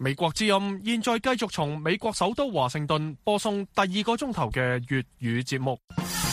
美國之音現在繼續從美國首都華盛頓播送第2個鐘頭嘅粵語節目。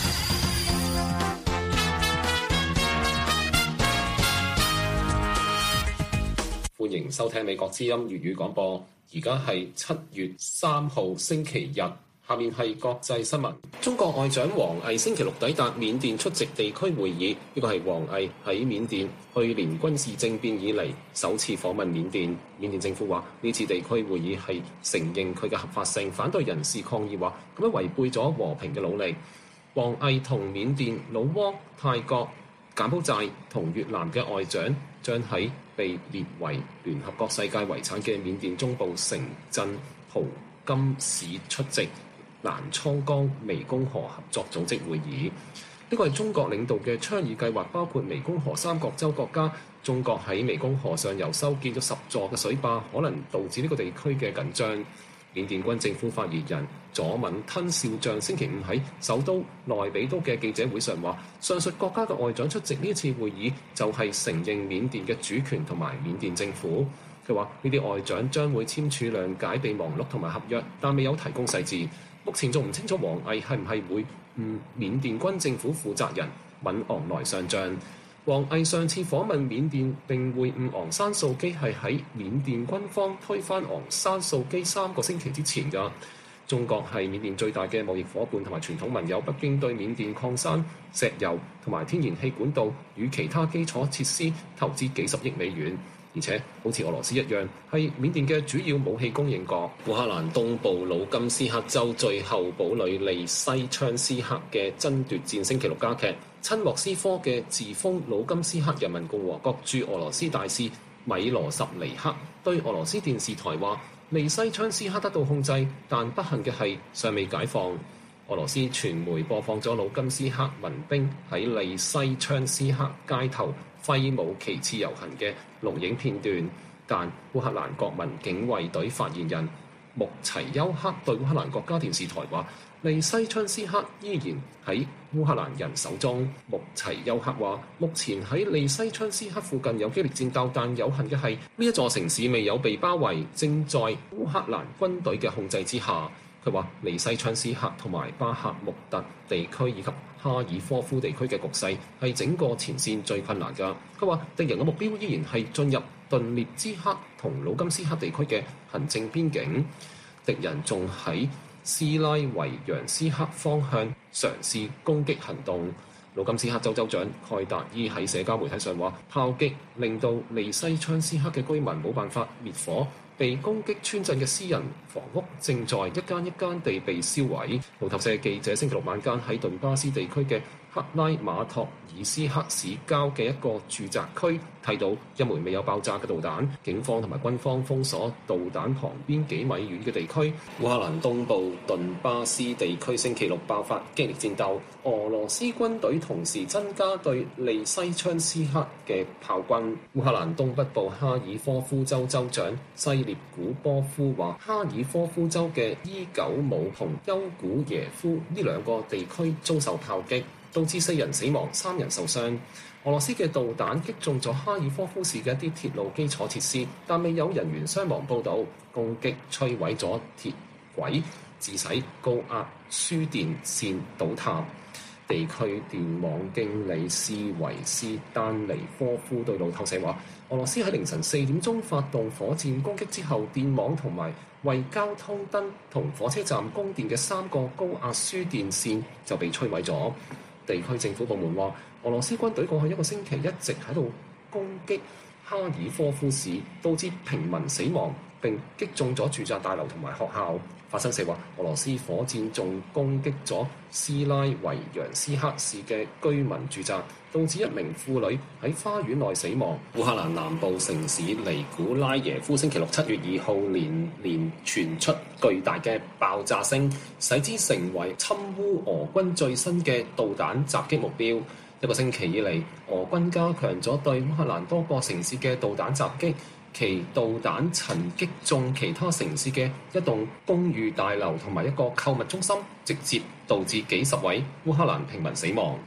歡迎收聽美國之音粵語廣播。而家係7月3號星期日，下面係國際新聞。中國外長王毅星期六抵達緬甸出席地區會議，呢個係王毅喺緬甸去年軍事政變以嚟首次訪問緬甸。緬甸政府話呢次地區會議係承認佢嘅合法性，反對人士抗議話咁樣違背咗和平嘅努力。王毅同緬甸、老撾、泰國、柬埔寨同越南嘅外長將喺被列為聯合國世界遺產嘅緬甸中部城鎮蒲金市出席瀾滄江湄公河合作組織會議。呢個係中國領導嘅倡議計劃，包括湄公河三角洲國家。中國喺湄公河上游修建咗10座嘅水壩，可能導致呢個地區嘅緊張。緬甸軍政府發言人佐敏吞少將星期五喺首都內比都嘅記者會上話，上述國家嘅外長出席呢次會議就係承認緬甸嘅主權同埋緬甸政府。佢話呢啲外長將會簽署諒解備忘錄同埋合約，但未有提供細節。目前仲唔清楚王毅係唔係會緬甸軍政府負責人敏昂萊上將。王毅上次訪問緬甸並會晤昂山素基係喺緬甸軍方推翻昂山素基3個星期之前㗎。中國係緬甸最大嘅貿易夥伴同埋傳統盟友，北京對緬甸礦山、石油同埋天然氣管道與其他基礎設施投資幾十億美元，而且好似俄羅斯一樣係緬甸嘅主要武器供應國。烏克蘭東部魯金斯克州最後堡壘利西昌斯克嘅爭奪戰星期六加劇。親莫斯科嘅自封魯金斯克人民共和國駐俄羅斯大使米羅什尼克對俄羅斯電視台話，利西昌斯克得到控制，但不幸嘅係尚未解放。俄羅斯傳媒播放咗魯金斯克民兵喺利西昌斯克街頭揮舞旗幟遊行嘅錄影片段，但烏克蘭國民警衛隊發言人穆齊丘克對烏克蘭國家電視台話，利西昌斯克依然喺烏克蘭人手中。穆齊丘克話，目前喺利西昌斯克附近有激烈戰鬥，但有幸嘅係呢一座城市未有被包圍，正在烏克蘭軍隊嘅控制之下。佢話利西昌斯克同埋巴克穆特地區以及哈爾科夫地區嘅局勢係整個前線最困難㗎。佢話敵人嘅目標依然係進入頓涅茲克同魯金斯克地區嘅行政邊境，敵人仲喺斯拉維揚斯克方向嘗試攻擊行動。魯金斯克州州長蓋達伊喺社交媒體上話，炮擊令到利西昌斯克嘅居民冇辦法滅火，被攻擊村鎮嘅私人房屋正在一間一間地被燒毀。路透社記者星期六晚間喺頓巴斯地區嘅克拉馬托爾斯克市郊嘅一個住宅區睇到一枚未有爆炸嘅導彈，警方同埋軍方封鎖導彈旁邊幾米遠嘅地區。烏克蘭東部頓巴斯地區星期六爆發激烈戰鬥，俄羅斯軍隊同時增加對利西昌斯克嘅炮軍。烏克蘭東北部哈爾科夫州州長西列古波夫話，哈爾科夫州嘅伊久姆同丘古耶夫呢兩個地區遭受炮擊，導致4人死亡、3人受傷。俄羅斯嘅導彈擊中咗哈爾科夫市嘅一啲鐵路基礎設施，但未有人員傷亡報導。攻擊摧毀咗鐵軌，致使高壓輸電線倒塌。地區電網經理斯維斯丹尼科夫對路透社話，俄羅斯喺凌晨4點鐘發動火箭攻擊之後，電網同埋為交通燈同火車站供電嘅3個高壓輸電線就被摧毀咗。地區政府部門話，俄羅斯軍隊過去1個星期一直喺度攻擊哈爾科夫市，導致平民死亡，並擊中咗住宅大樓同埋學校。法新社話，俄羅斯火箭仲攻擊咗斯拉維揚斯克市嘅居民住宅，導致1名婦女喺花園內死亡。烏克蘭南部城市尼古拉耶夫星期六7月2號連傳出巨大嘅爆炸聲，使之成為侵烏俄軍最新嘅導彈襲擊目標。1個星期以嚟，俄軍加強咗對烏克蘭多個城市嘅導彈襲擊。其導彈曾擊中其他城市嘅一棟公寓大樓同埋一個購物中心，直接導致幾十位烏克蘭平民死亡。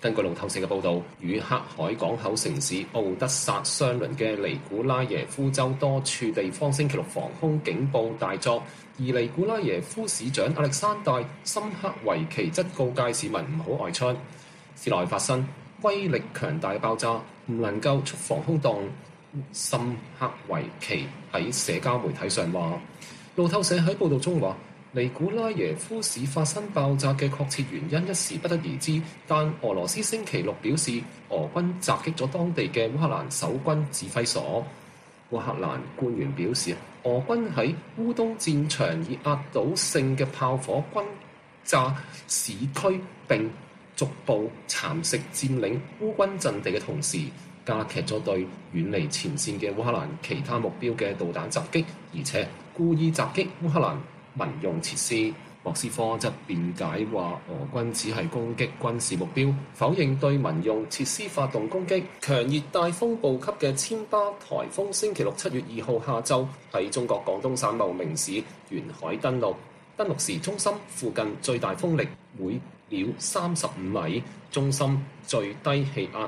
根據路透社嘅報導，與黑海港口城市奧德薩相鄰嘅尼古拉耶夫州多處地方星期六防空警報大作，而尼古拉耶夫市長亞歷山大·森克維奇則告誡市民唔好外出。市內發生威力強大嘅爆炸，唔能夠出防空洞。森克維奇喺社交媒體上話，路透社喺報導中話，尼古拉耶夫市發生爆炸嘅確切原因一時不得而知，但俄羅斯星期六表示，俄軍襲擊咗當地嘅烏克蘭守軍指揮所。烏克蘭官員表示，俄軍喺烏東戰場以壓倒性嘅炮火轟炸市區，並逐步蠶食佔領烏軍陣地嘅同時，加劇咗對遠離前線嘅烏克蘭其他目標嘅導彈襲擊，而且故意襲擊烏克蘭民用設施。莫斯科則辯解話，俄軍只係攻擊軍事目標，否認對民用設施發動攻擊。強熱帶風暴級嘅暹芭颱風星期六7月2號下晝喺中國廣東省茂名市沿海登陸時，中心附近最大風力每秒35米，中心最低氣壓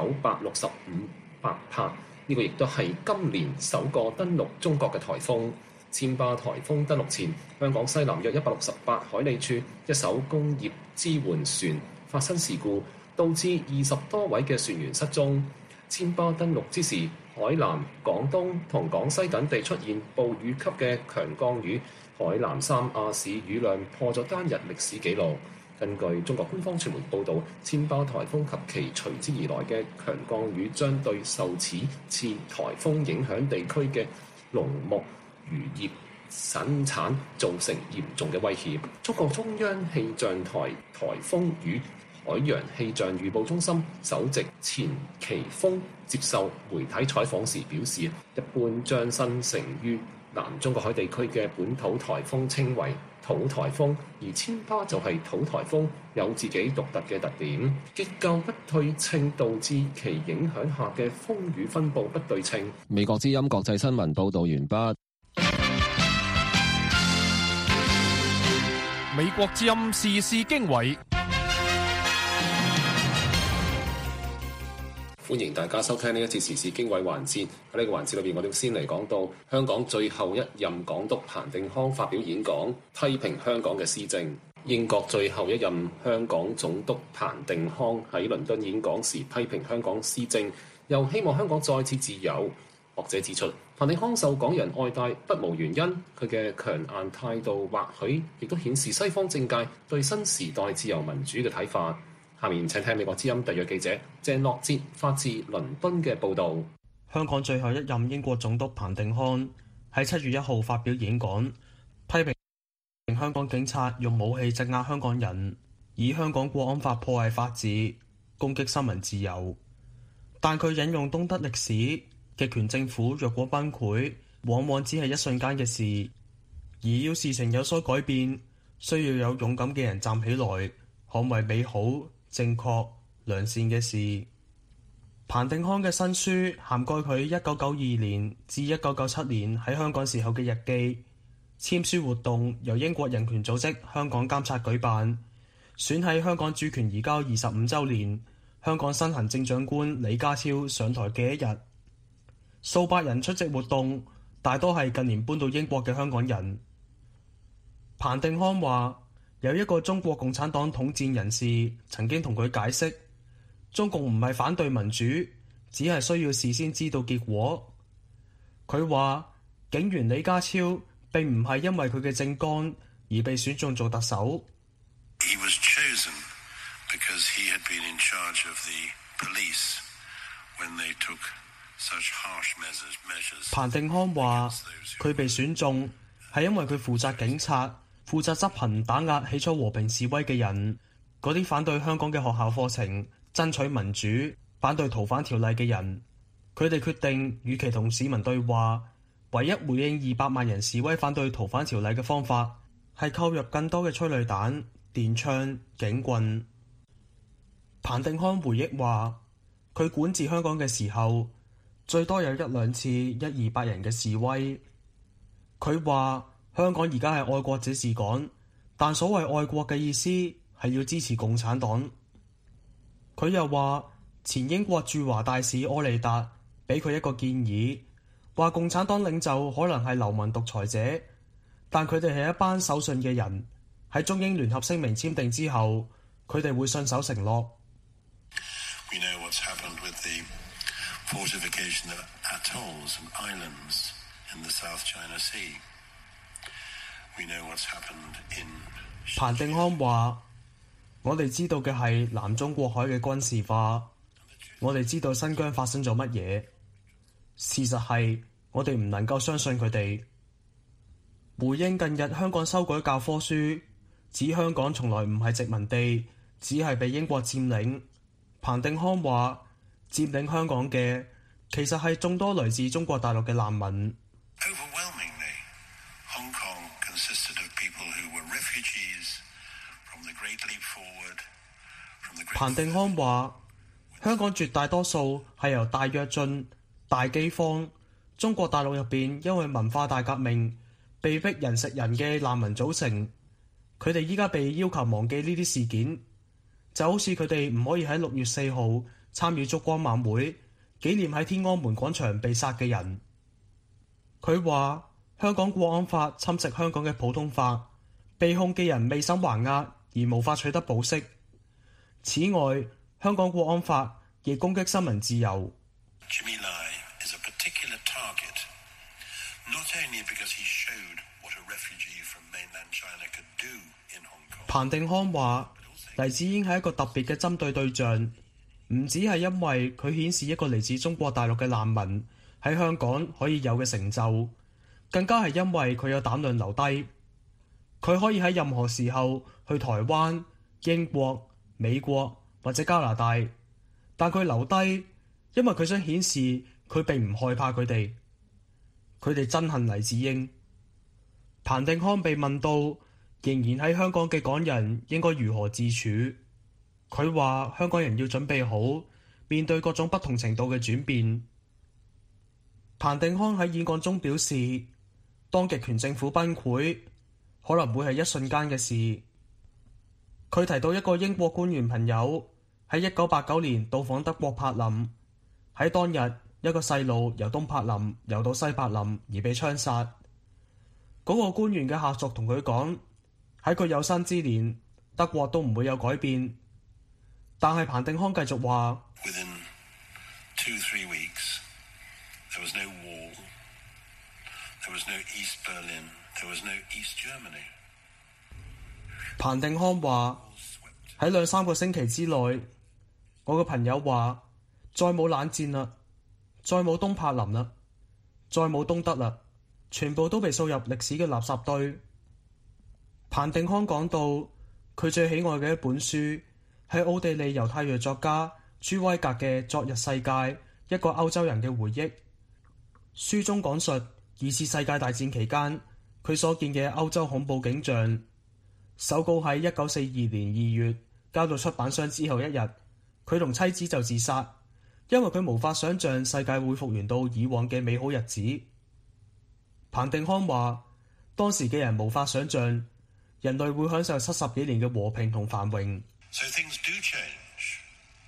965百帕。呢個亦都係今年首個登陸中國嘅颱風。暹芭颱風登陸前，香港西南約168海里處一艘工業支援船發生事故，導致20多位嘅船員失蹤。暹芭登陸之時，海南、廣東同廣西等地出現暴雨級嘅強降雨，海南三亞市雨量破咗單日歷史紀錄。根據中國官方傳媒報導，暹芭颱風及其隨之而來嘅強降雨將對受此次颱風影響地區嘅農牧漁業生產造成嚴重嘅威脅。中國中央氣象台颱風與海洋氣象預報中心首席錢其峰接受媒體採訪時表示，一般將生成於南中國海地區嘅本土颱風稱為土颱風，而暹芭就係土颱風，有自己獨特嘅特點，結構不對稱導致其影響下嘅風雨分佈不對稱。美國之音國際新聞報導完畢。 美國之音時事經緯， 歡迎大家收聽呢一次時事經緯環節。喺呢個環節裏邊，我哋先嚟講到香港最後一任港督彭定康發表演講，批評香港嘅施政。英國最後一任香港總督彭定康喺倫敦演講時，批評香港施政，又希望香港再次自由。學者指出，彭定康受港人愛戴不無原因，佢嘅強硬態度或許亦都顯示西方政界對新時代自由民主嘅睇法。下面請聽美國之音特約記者鄭樂哲發自倫敦嘅報導。 香港最後一任英國總督彭定康喺7月1號發表演講，批評香港警察用武器鎮壓香港人，以香港國安法破壞法治，攻擊新聞自由。但佢引用東德歷史，極權政府若果崩潰，往往只係一瞬間嘅事，而要事情有所改變，需要有勇敢嘅人站起來，捍衛美好、正確、良善嘅事。彭定康嘅新書涵蓋佢1992年至1997年喺香港時候嘅日記。簽書活動由英國人權組織香港監察舉辦，選喺香港主權移交25週年，香港新行政長官李家超上台嘅一日。數百人出席活動，大多係近年搬到英國嘅香港人。彭定康話，有一個中國共產黨統戰人士曾經同佢解釋，中共唔係反對民主，只係需要事先知道結果。佢話，警員李家超並唔係因為佢嘅政綱而被選中做特首。 He was chosen because he had been in charge of the police when they took such harsh measures. 彭定康話，佢被選中係因為佢負責警察，負責執行打壓起初和平示威嘅人，嗰啲反對香港嘅學校課程、爭取民主、反對逃犯條例嘅人。佢哋決定，與其同市民對話，唯一回應200萬人示威反對逃犯條例嘅方法，係購入更多嘅催淚彈、電槍、警棍。彭定康回憶話，佢管治香港嘅時候，最多有1-2次100-200人嘅示威。佢話香港而家係愛國者治港，但所謂愛國嘅意思係要支持共產黨。 佢又話，前英國駐華大使柯利達俾佢一個建議，話共產黨領袖可能係流氓獨裁者，但佢哋係一班守信嘅人。喺中英聯合聲明簽訂之後，佢哋會信守承諾。 We know what's happened with the fortification of atolls and islands in the South China Sea. We know what's happened in 彭定康話，我哋知道嘅係南中國海嘅軍事化，我哋知道新疆發生咗乜嘢。事實係，我哋唔能夠相信佢哋。回應近日香港修改教科書，指香港從來唔係殖民地，只係被英國佔領。彭定康話，佔領香港嘅其實係眾多來自中國大陸嘅難民。 Overwhelmingly, Hong Kong consisted of people who were refugees from the Great Leap Forward, from the Great... 彭定康話，香港絕大多數係由大躍進、大饑荒、中國大陸入邊因為文化大革命被逼人食人嘅難民組成。佢哋依家被要求忘記呢啲事件，就好似佢哋唔可以喺6月4號參與燭光晚會，紀念喺天安門廣場被殺嘅人。佢話香港國安法侵蝕香港嘅普通法，被控嘅人未審還押而無法取得保釋。此外，香港國安法亦攻擊新聞自由。 Jimmy Lai is a particular target, not only because he showed what a refugee from mainland China could do in Hong Kong. 彭定康話，黎智英係一個特別嘅針對對象，唔止係因為佢顯示一個嚟自中國大陸嘅難民喺香港可以有嘅成就，更加係因為佢有膽量留低。佢可以喺任何時候去台灣、英國、美國或者加拿大，但佢留低，因為佢想顯示佢並唔害怕佢哋。佢哋憎恨黎智英。彭定康被問到仍然喺香港嘅港人應該如何自處，佢話香港人要準備好面對各種不同程度嘅轉變。彭定康喺演講中表示，當極權政府崩潰可能會係一瞬間嘅事。佢提到一個英國官員朋友喺1989年到訪德國柏林，喺當日一個細路由東柏林游到西柏林而被槍殺。嗰個官員嘅下屬同佢講，喺佢有生之年，德國都唔會有改變。但係彭定康繼續話， Within 2-3 weeks, there was no wall, there was no East Berlin, there was no East Germany. 彭定康話喺2-3個星期之內，我個朋友話再冇冷戰啦，再冇東柏林啦，再冇東德啦，全部都被掃入歷史嘅垃圾堆。彭定康講到佢最喜愛嘅一本書係奧地利猶太裔作家朱威格嘅《昨日世界：一個歐洲人嘅回憶》。書中講述2次世界大戰期間佢所見嘅歐洲恐怖景象。手稿喺1942年2月交到出版商之後一日，佢同妻子就自殺，因為佢無法想像世界會復原到以往嘅美好日子。彭定康話，當時嘅人無法想像人類會享受70幾年嘅和平同繁榮。 So things do change,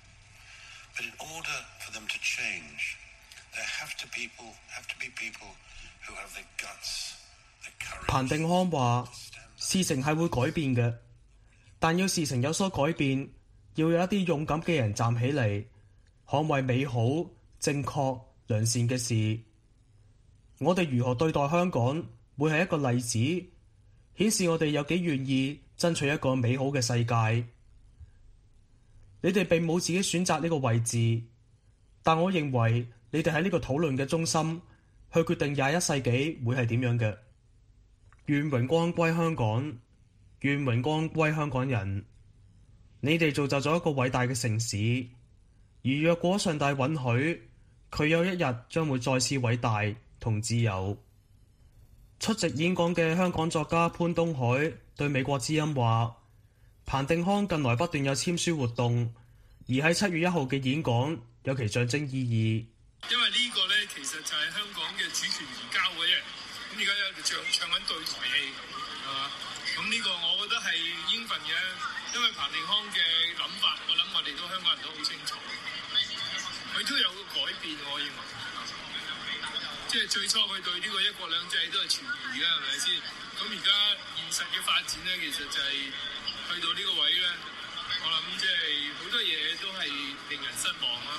but in order for them to change, there have to be people who have the guts, the courage. 彭定康話，事情係會改變嘅，但要事情有所改變，要有一啲勇敢嘅人站起嚟，捍衛美好、正確、良善嘅事。我哋如何對待香港，會係一個例子，顯示我哋有幾願意爭取一個美好嘅世界。你哋並冇自己選擇呢個位置，但我認為你哋喺呢個討論嘅中心，去決定21世紀會係點樣嘅。願榮光歸香港，願榮光歸香港人。你哋造就咗一個偉大嘅城市，而若果上帝允許，佢有一日將會再次偉大同自由。出席演講嘅香港作家潘東海對美國之音話，彭定康近來不斷有簽書活動，而喺7月1號嘅演講有其象徵意義。 因為呢個呢，其實就係香港嘅主權移交嘅啫。咁而家喺度唱緊對台戲，係嘛？咁呢個我覺得係應份嘅，因為彭定康嘅諗法，我諗我哋香港人都好清楚，佢都有個改變，我認為。即係最初佢對呢個一國兩制都係存疑嘅，係咪先？咁而家現實嘅發展咧，其實就係去到呢個位咧，我諗即係好多嘢都係令人失望啦。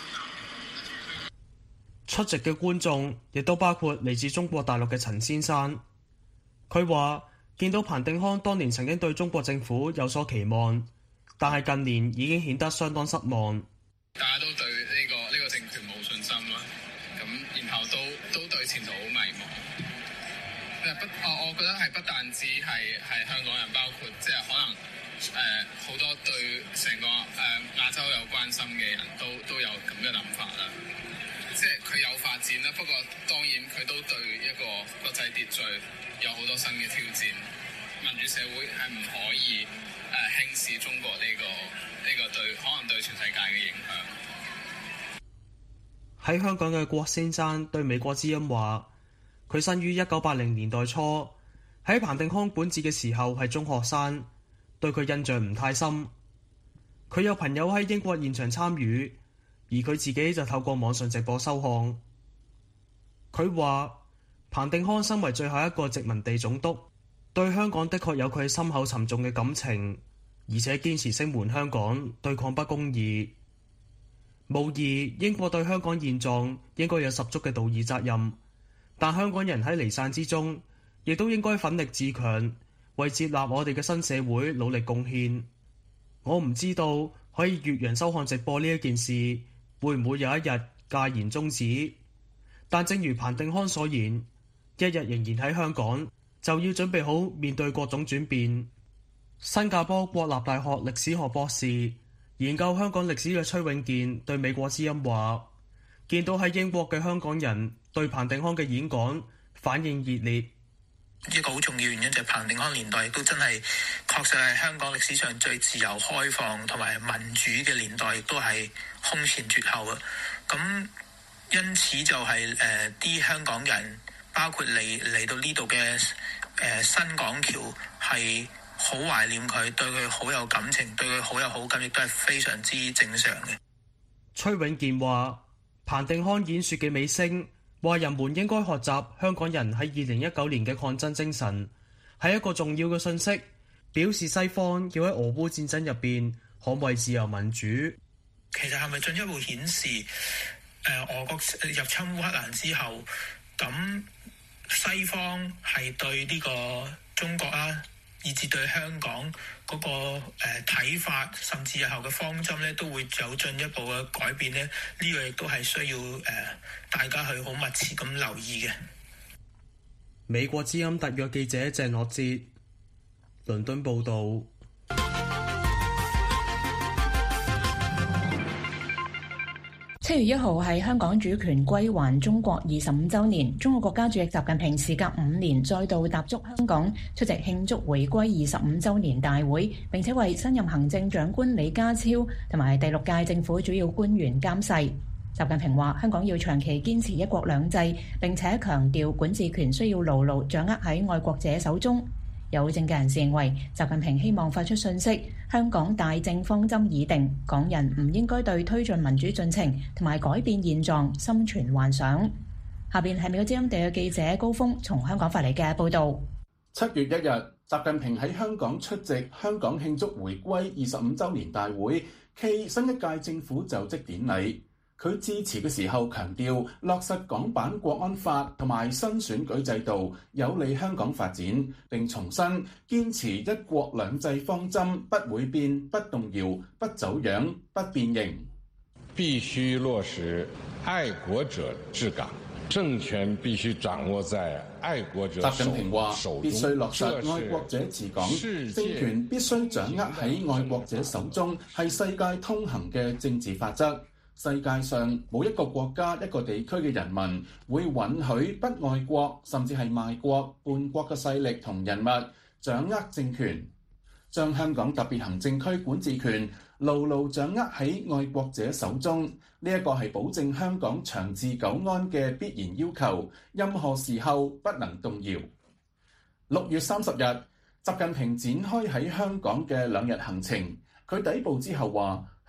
出席嘅觀眾亦都包括嚟自中國大陸嘅陳先生，佢話見到彭定康當年曾經對中國政府有所期望，但係近年已經顯得相當失望。 大家都對呢個政權冇信心啦，咁然後都對前途好迷茫。我覺得係不但止係香港人，包括即係可能好多對成個亞洲有關心嘅人都有咁嘅諗法啦。即係佢有發展啦，不過當然佢都對一個國際秩序有好多新嘅挑戰。民主社會係唔可以輕視中國呢個對可能對全世界嘅影響。 喺香港嘅郭先生對美國之音話，佢生於1980年代初，喺彭定康管治嘅時候係中學生，對佢印象唔太深。佢有朋友喺英國現場參與，而佢自己就透過網上直播收看。佢話彭定康身為最後一個殖民地總督，對香港的確有佢深厚沉重嘅感情，而且堅持聲援香港，對抗不公義。無疑英國對香港現狀應該有十足嘅道義責任，但香港人喺離散之中亦都應該奮力自強，為接納我哋嘅新社會努力貢獻。我唔知道可以越洋收看直播呢一件事會唔會有一日屆然終止，但正如彭定康所言，一日仍然喺香港，就要準備好面對各種轉變。新加坡國立大學歷史學博士、研究香港歷史嘅崔永健對美國之音話，見到喺英國嘅香港人對彭定康嘅演講反應熱烈。 一個好重要原因就係彭定康年代亦都真係確實係香港歷史上最自由開放同埋民主嘅年代，亦都係空前絕後啊！咁因此就係啲香港人，包括嚟到呢度嘅新港橋，係好懷念佢，對佢好有感情，對佢好有好感，亦都係非常之正常嘅。 崔永健話，彭定康演說嘅尾聲話人們應該學習香港人喺2019年嘅抗爭精神，係一個重要嘅信息，表示西方要喺俄烏戰爭入邊捍衛自由民主。 其實係咪進一步顯示俄國入侵烏克蘭之後，咁西方係對呢個中國啊，以至對香港嗰個睇法，甚至日後嘅方針咧，都會有進一步嘅改變咧？呢個亦都係需要大家去好密切咁留意嘅。 美國之音特約記者鄭樂哲，倫敦報導。 7月1號係香港主權歸還中國25週年，中國國家主席習近平時隔5年再度踏足香港出席慶祝回歸25週年大會，並且為新任行政長官李家超同埋第6屆政府主要官員監誓。習近平話：香港要長期堅持一國兩制，並且強調管治權需要牢牢掌握喺愛國者手中。有政界人士認為，習近平希望發出訊息，香港大政方針已定，港人唔應該對推進民主進程同埋改變現狀心存幻想。下邊係美國之音特約記者高峰從香港發嚟嘅報導。 7月1日，習近平喺香港出席香港慶祝回歸25週年大會暨新一屆政府就職典禮。佢致辭嘅時候強調，落實港版國安法同埋新選舉制度有利香港發展，並重申堅持一國兩制方針不會變、不動搖、不走樣、不變形。 必須落實愛國者治港，政權必須掌握在愛國者手中。習近平話：必須落實愛國者治港，政權必須掌握喺愛國者手中，係世界通行嘅政治法則。世界上冇一個國家、一個地區嘅人民會允許不愛國甚至係賣國叛國嘅勢力同人物掌握政權，將香港特別行政區管治權牢牢掌握喺愛國者手中。呢一個係保證香港長治久安嘅必然要求，任何時候不能動搖。6月30日，習近平展開喺香港嘅2日行程。佢抵埗之後話：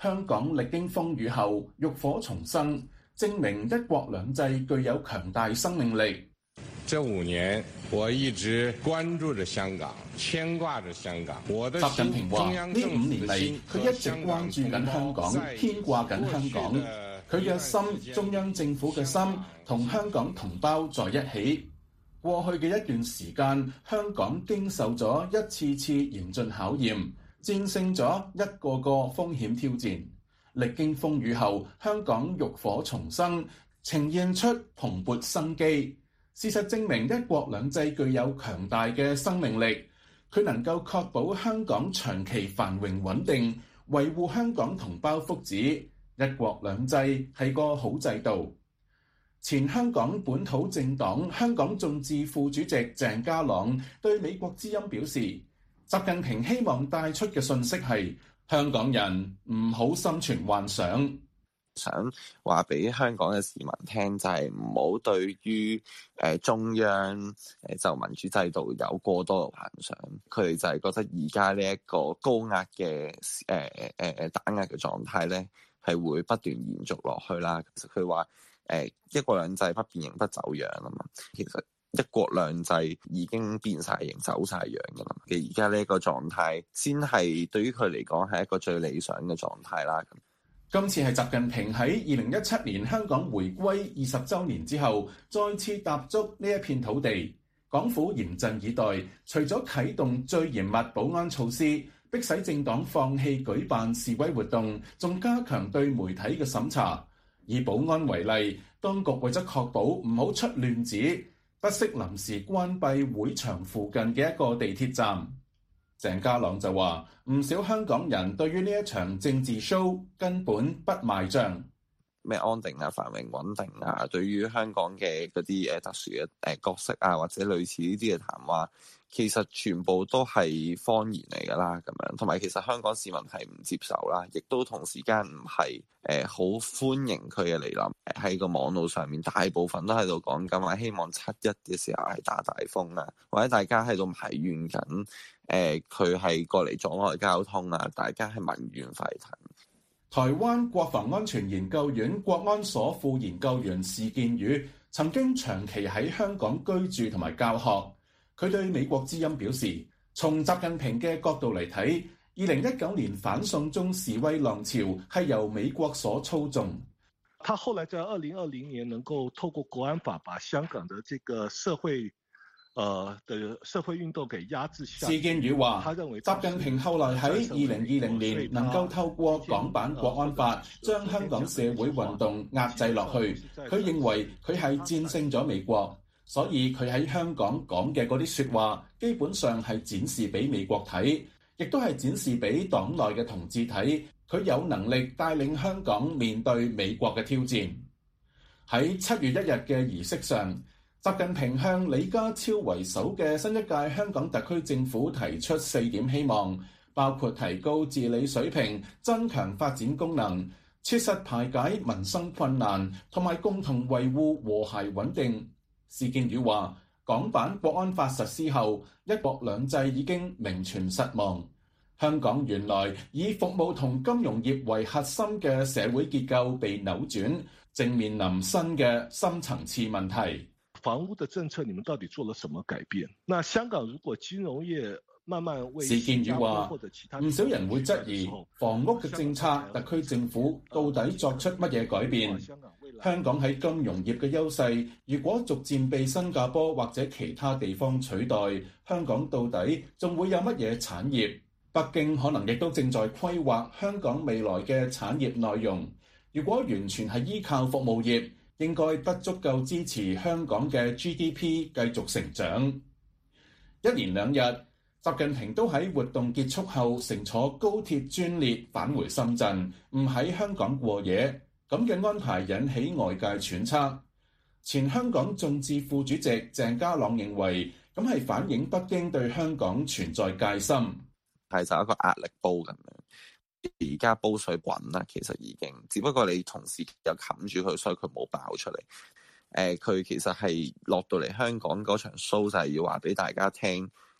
香港歷經風雨後浴火重生，證明一國兩制具有強大生命力。 這5年，我一直關注着香港，牽掛着香港。 習近平話：呢5年嚟，佢一直關注緊香港，牽掛緊香港。佢嘅心，中央政府嘅心，同香港同胞在一起。過去嘅一段時間，香港經受咗一次次嚴峻考驗，戰勝咗一個個風險挑戰。歷經風雨後，香港浴火重生，呈現出蓬勃生機。事實證明，一國兩制具有強大嘅生命力，佢能夠確保香港長期繁榮穩定，維護香港同胞福祉。一國兩制係個好制度。前香港本土政黨香港眾志副主席鄭家朗對美國之音表示，習近平希望帶出嘅信息係香港人唔好心存幻想。 想話俾香港嘅市民聽，就係唔好對於中央就民主制度有過多嘅幻想。佢哋就係覺得而家呢一個高壓嘅打壓嘅狀態咧，係會不斷延續落去啦。其實佢話一國兩制不變形不走樣啊嘛。其實一國兩制已經變晒形走晒樣㗎啦。而家呢一個狀態先係對於佢嚟講係一個最理想嘅狀態啦。 今次係習近平喺2017年香港回歸20週年之後，再次踏足呢一片土地。港府嚴陣以待，除咗啟動最嚴密保安措施，迫使政黨放棄舉辦示威活動，仲加強對媒體嘅審查。以保安為例，當局為咗確保唔好出亂子，不惜臨時關閉會場附近嘅一個地鐵站。鄭家朗就話：唔少香港人對於呢一場政治 show 根本不買帳。 咩安定啊、繁榮穩定啊，對於香港嘅嗰啲特殊嘅角色啊，或者類似呢啲嘅談話，其實全部都係謊言嚟㗎啦。咁樣同埋其實香港市民係唔接受啦，亦都同時間唔係好歡迎佢嘅嚟臨。喺個網絡上面，大部分都喺度講緊話，希望7·1嘅時候係打大風啊，或者大家喺度埋怨緊佢係過嚟阻礙交通啊，大家係民怨沸騰。 台灣國防安全研究院國安所副研究員士建宇曾經長期喺香港居住同埋教學。佢對美國之音表示，從習近平嘅角度嚟睇，2019年反送中示威浪潮係由美國所操縱。 他後來在2020年能夠透過國安法把香港的這個社會運動給壓制下。士建宇話，習近平後來喺2020年能夠透過港版國安法將香港社會運動壓制落去，佢認為佢係戰勝咗美國，所以佢喺香港講嘅嗰啲說話基本上係展示俾美國睇，亦都係展示俾黨內嘅同志睇，佢有能力帶領香港面對美國嘅挑戰。喺7月1日嘅儀式上，習近平向李家超為首嘅新一屆香港特區政府提出4點希望，包括提高治理水平、增強發展功能、切實排解民生困難，同埋共同維護和諧穩定。士建宇話，港版國安法實施後，一國兩制已經名存實亡。香港原來以服務同金融業為核心嘅社會結構被扭轉，正面臨新嘅深層次問題。 房屋的政策，你們到底做了什麼改變？那香港如果金融業慢慢為， 士建宇話，唔少人會質疑房屋嘅政策，特區政府到底作出乜嘢改變？香港喺金融業嘅優勢，如果逐漸被新加坡或者其他地方取代，香港到底仲會有乜嘢產業？北京可能亦都正在規劃香港未來嘅產業內容。如果完全係依靠服務業，應該不足夠支持香港嘅 GDP 繼續成長。一連2日，習近平都喺活動結束後乘坐高鐵專列返回深圳，唔喺香港過夜。咁嘅安排引起外界揣測。前香港眾志副主席鄭家朗認為，咁係反映北京對香港存在戒心， 係就一個壓力煲咁樣。而家煲水滾啦，其實已經，只不過你同時又冚住佢，所以佢冇爆出嚟。佢其實係落到嚟香港嗰場 show 就係要話俾大家聽，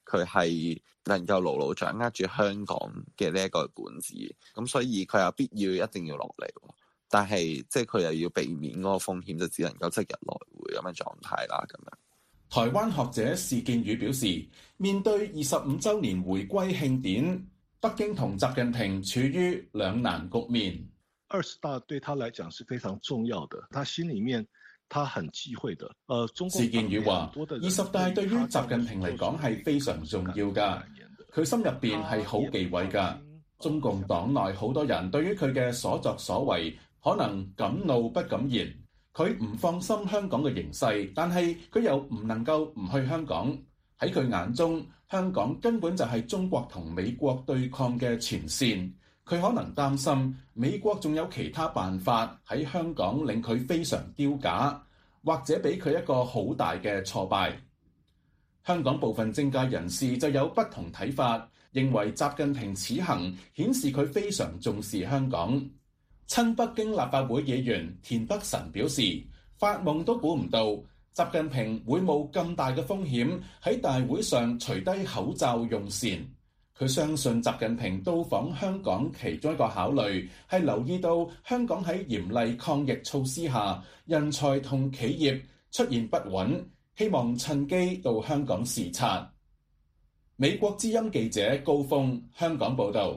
佢係能夠牢牢掌握住香港嘅呢一個管治，咁所以佢有必要一定要落嚟，但係即係佢又要避免嗰個風險，就只能夠即日來回咁嘅狀態啦。咁樣， 台灣學者士建宇表示，面對25週年回歸慶典，北京同習近平處於兩難局面。 20大對他來講是非常重要的，他心裡面他很忌諱的。 士建宇話，20大對於習近平嚟講係非常重要㗎，佢心入邊係好忌諱㗎。中共黨內好多人對於佢嘅所作所為可能敢怒不敢言，佢唔放心香港嘅形勢，但係佢又唔能夠唔去香港。喺佢眼中，香港根本就係中國同美國對抗嘅前線。佢可能擔心美國仲有其他辦法喺香港令佢非常丟架，或者俾佢一個好大嘅挫敗。香港部分政界人士就有不同睇法，認為習近平此行顯示佢非常重視香港。親北京立法會議員田北辰表示，發夢都估唔到習近平會冒咁大嘅風險喺大會上除低口罩用膳。佢相信習近平到訪香港其中一個考慮係留意到香港喺嚴厲抗疫措施下，人才同企業出現不穩，希望趁機到香港視察。美國之音記者高峰香港報導。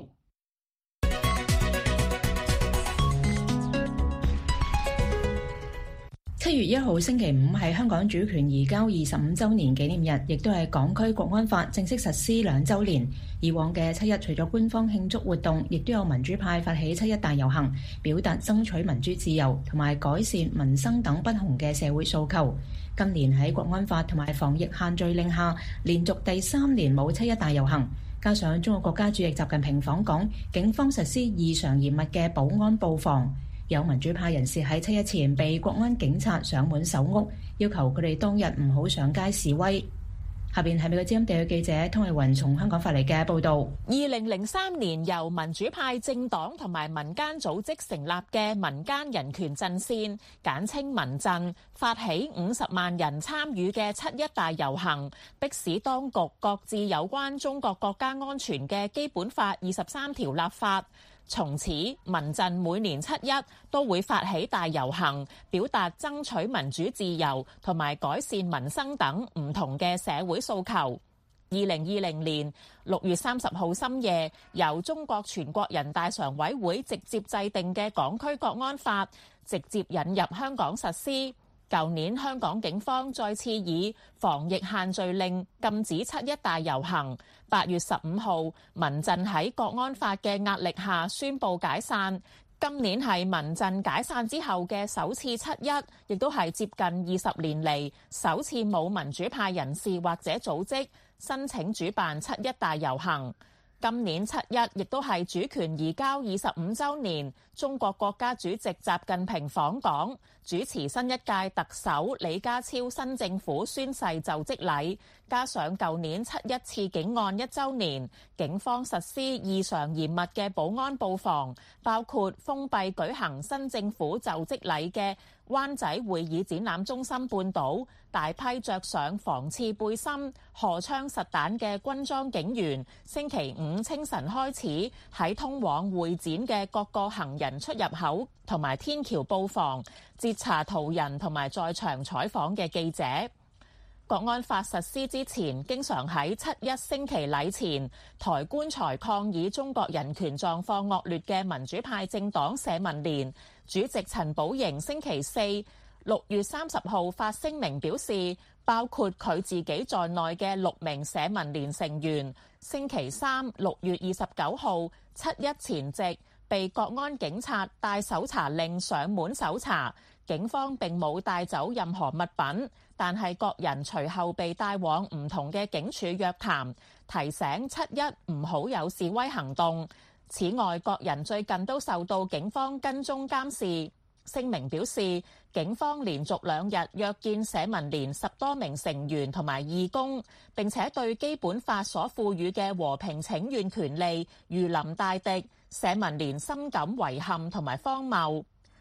7月1號星期五係香港主權移交25週年紀念日，亦都係港區國安法正式實施2週年。以往嘅7一除咗官方慶祝活動，亦都有民主派發起7一大遊行，表達爭取民主自由同埋改善民生等不同嘅社會訴求。今年喺國安法同埋防疫限聚令下，連續第3年冇7一大遊行，加上中國國家主席習近平訪港，警方實施異常嚴密嘅保安布防。有民主派人士喺7一前被國安警察上門搜屋，要求佢哋當日唔好上街示威。下邊係美國之音地嘅記者湯慧雲從香港發嚟嘅報導。 2003年由民主派政黨同埋民間組織成立嘅民間人權陣線，簡稱民陣，發起50萬人參與嘅7一大遊行，迫使當局擱置有關中國國家安全嘅基本法23條立法。從此，民陣每年7一都會發起大遊行，表達爭取民主自由同埋改善民生等唔同嘅社會訴求。2020年6月30號深夜，由中國全國人大常委會直接制定嘅港區國安法，直接引入香港實施。舊年香港警方再次以防疫限聚令禁止7一大遊行。8月15號，民陣喺國安法嘅壓力下宣布解散。今年係民陣解散之後嘅首次7一，亦都係接近20年嚟首次冇民主派人士或者組織申請主辦7一大遊行。今年7一亦都係主權移交25週年，中國國家主席習近平訪港，主持新一屆特首李家超新政府宣誓就職禮，加上舊年7一刺警案1週年，警方實施異常嚴密嘅保安布防，包括封閉舉行新政府就職禮嘅灣仔會議展覽中心半島，大批着上防刺背心、荷槍實彈嘅軍裝警員，星期五清晨開始喺通往會展嘅各個行人出入口同埋天橋布防，截查途人同埋在場採訪嘅記者。國安法實施之前，經常喺7一升旗禮前抬棺材抗議中國人權狀況惡劣嘅民主派政黨社民連主席陳寶瑩星期四6月30號發聲明表示，包括佢自己在內嘅6名社民連成員，星期三6月29號7一前夕被國安警察帶搜查令上門搜查，警方並冇帶走任何物品，但係各人隨後被帶往唔同嘅警署約談，提醒7一唔好有示威行動。此外，各人最近都受到警方跟蹤監視。聲明表示，警方連續2日約見社民連10多名成員同埋義工，並且對基本法所賦予嘅和平請願權利如臨大敵，社民連深感遺憾同埋荒謬。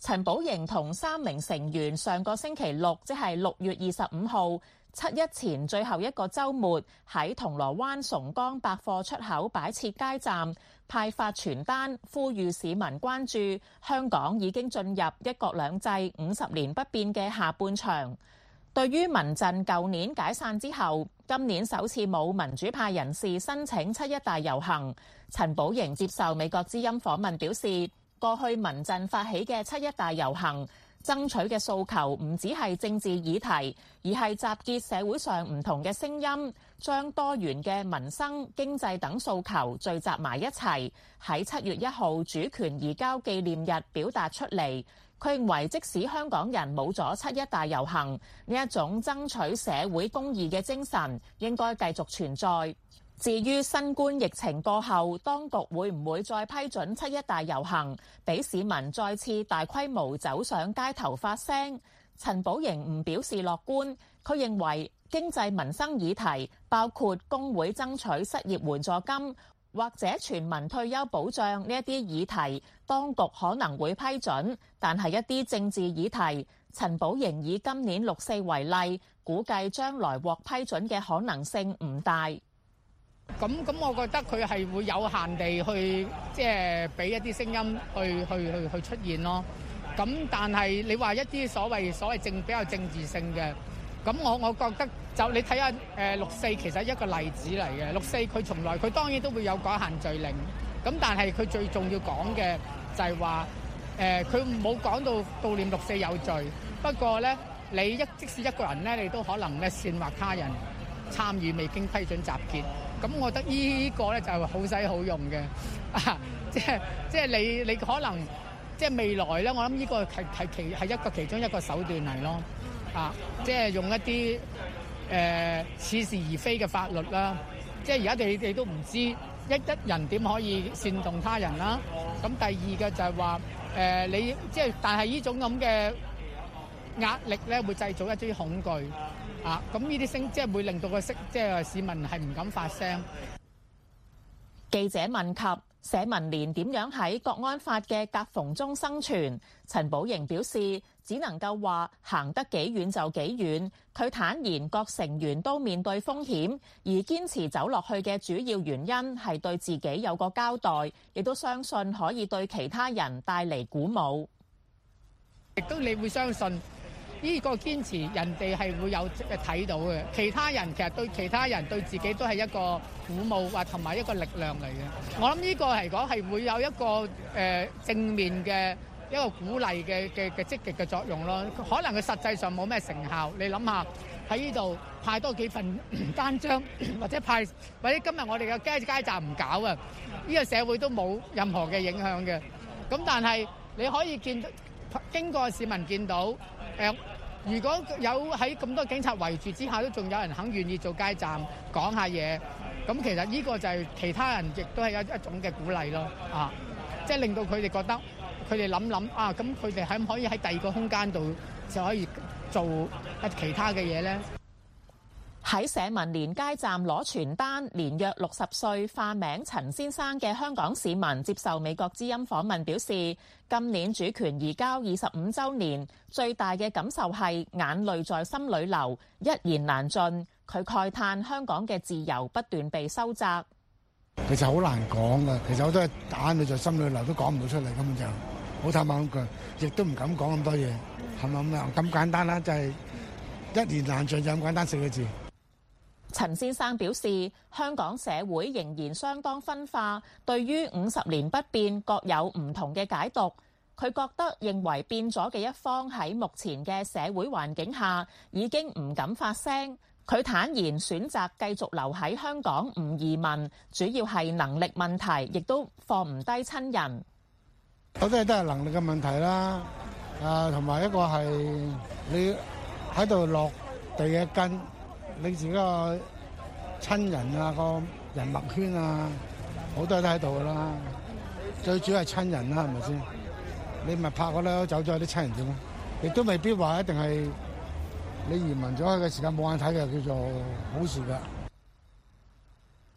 陳寶瑩同3名成員上個星期六，即係6月25號7·1前最後一個週末，喺銅鑼灣崇光百貨出口擺設街站，派發傳單，呼籲市民關注香港已經進入一國兩制50年不變嘅下半場。對於民陣舊年解散之後，今年首次冇民主派人士申請7·1大遊行，陳寶瑩接受美國之音訪問表示，過去民陣發起嘅7·1大遊行，爭取嘅訴求唔只係政治議題，而係集結社會上唔同嘅聲音，將多元嘅民生、經濟等訴求聚集埋一齊，喺7月1號主權移交紀念日表達出嚟。佢認為，即使香港人冇咗7·1大遊行，呢一種爭取社會公義嘅精神應該繼續存在。至於新冠疫情過後，當局會唔會再批准7·1大遊行，俾市民再次大規模走上街頭發聲？陳寶瑩唔表示樂觀，佢認為經濟民生議題，包括工會爭取失業援助金或者全民退休保障呢一啲議題，當局可能會批准，但係一啲政治議題，陳寶瑩以今年6四為例，估計將來獲批准嘅可能性唔大。 咁我覺得佢係會有限地去即係俾一啲聲音去出現咯。咁但係你話一啲所謂比較政治性嘅，咁我覺得就你睇下6四其實一個例子嚟嘅。6四佢當然都會有改限聚令，咁但係佢最重要講嘅就係話佢冇講到悼念6四有罪。不過咧，你即使一個人咧，你都可能咧煽惑他人參與未經批准集結。咁我覺得呢個咧就係好使好用嘅，即係你可能即係未來咧，我諗呢個係其中一個手段嚟咯，即係用一啲似是而非嘅法律啦。即係而家你都唔知一人點可以煽動他人啦。咁第二個就係話你即係，但係呢種咁嘅壓力咧，會製造一啲恐懼。咁呢啲聲即係會令到即係市民係唔敢發聲。 記者問及社民連點樣喺國安法嘅夾縫中生存，陳寶瑩表示只能夠話行得幾遠就幾遠。佢坦言各成員都面對風險，而堅持走落去嘅主要原因係對自己有個交代，亦都相信可以對其他人帶嚟鼓舞。 亦都你會相信呢個堅持，人哋係會有睇到嘅。其他人其實對其他人對自己都係一個鼓舞或同埋一個力量嚟嘅。我諗呢個嚟講係會有一個正面嘅一個鼓勵嘅積極嘅作用咯。可能佢實際上冇咩成效。你諗下喺呢度派多幾份單張，或者今日我哋嘅街站唔搞啊，呢個社會都冇任何嘅影響嘅。咁但係你可以經過市民見到如果有喺咁多警察圍住之下，都仲有人肯願意做街站講下嘢，咁其實呢個就係其他人亦都係一種嘅鼓勵咯，即係令到佢哋覺得佢哋諗咁佢哋可唔可以喺第二個空間度就可以做其他嘅嘢呢？ 喺社民連街站攞傳單，年約60歲、化名陳先生嘅香港市民接受美國之音訪問表示，今年主權移交25週年，最大嘅感受係眼淚在心裏流，一言難盡。佢慨嘆香港嘅自由不斷被收窄。 其實好難講㗎，其實好多眼淚在心裏流都講唔到出嚟，根本就好坦白講句，亦都唔敢講咁多嘢，係咪咁樣？咁簡單啦，就係一言難盡就咁簡單4個字。 陳先生表示，香港社會仍然相當分化，對於50年不變各有唔同嘅解讀。佢覺得認為變咗嘅一方喺目前嘅社會環境下已經唔敢發聲。佢坦言選擇繼續留喺香港唔移民，主要係能力問題，亦都放唔低親人。 好多嘢都係能力嘅問題啦，同埋一個係你喺度落地嘅根。你自己個親人啊，個人脈圈啊，好多都喺度噶啦。最主要係親人啦，係咪先？你咪拍個咧走咗啲親人點啊？亦都未必話一定係你移民咗去嘅時間冇眼睇嘅，叫做好事噶。 對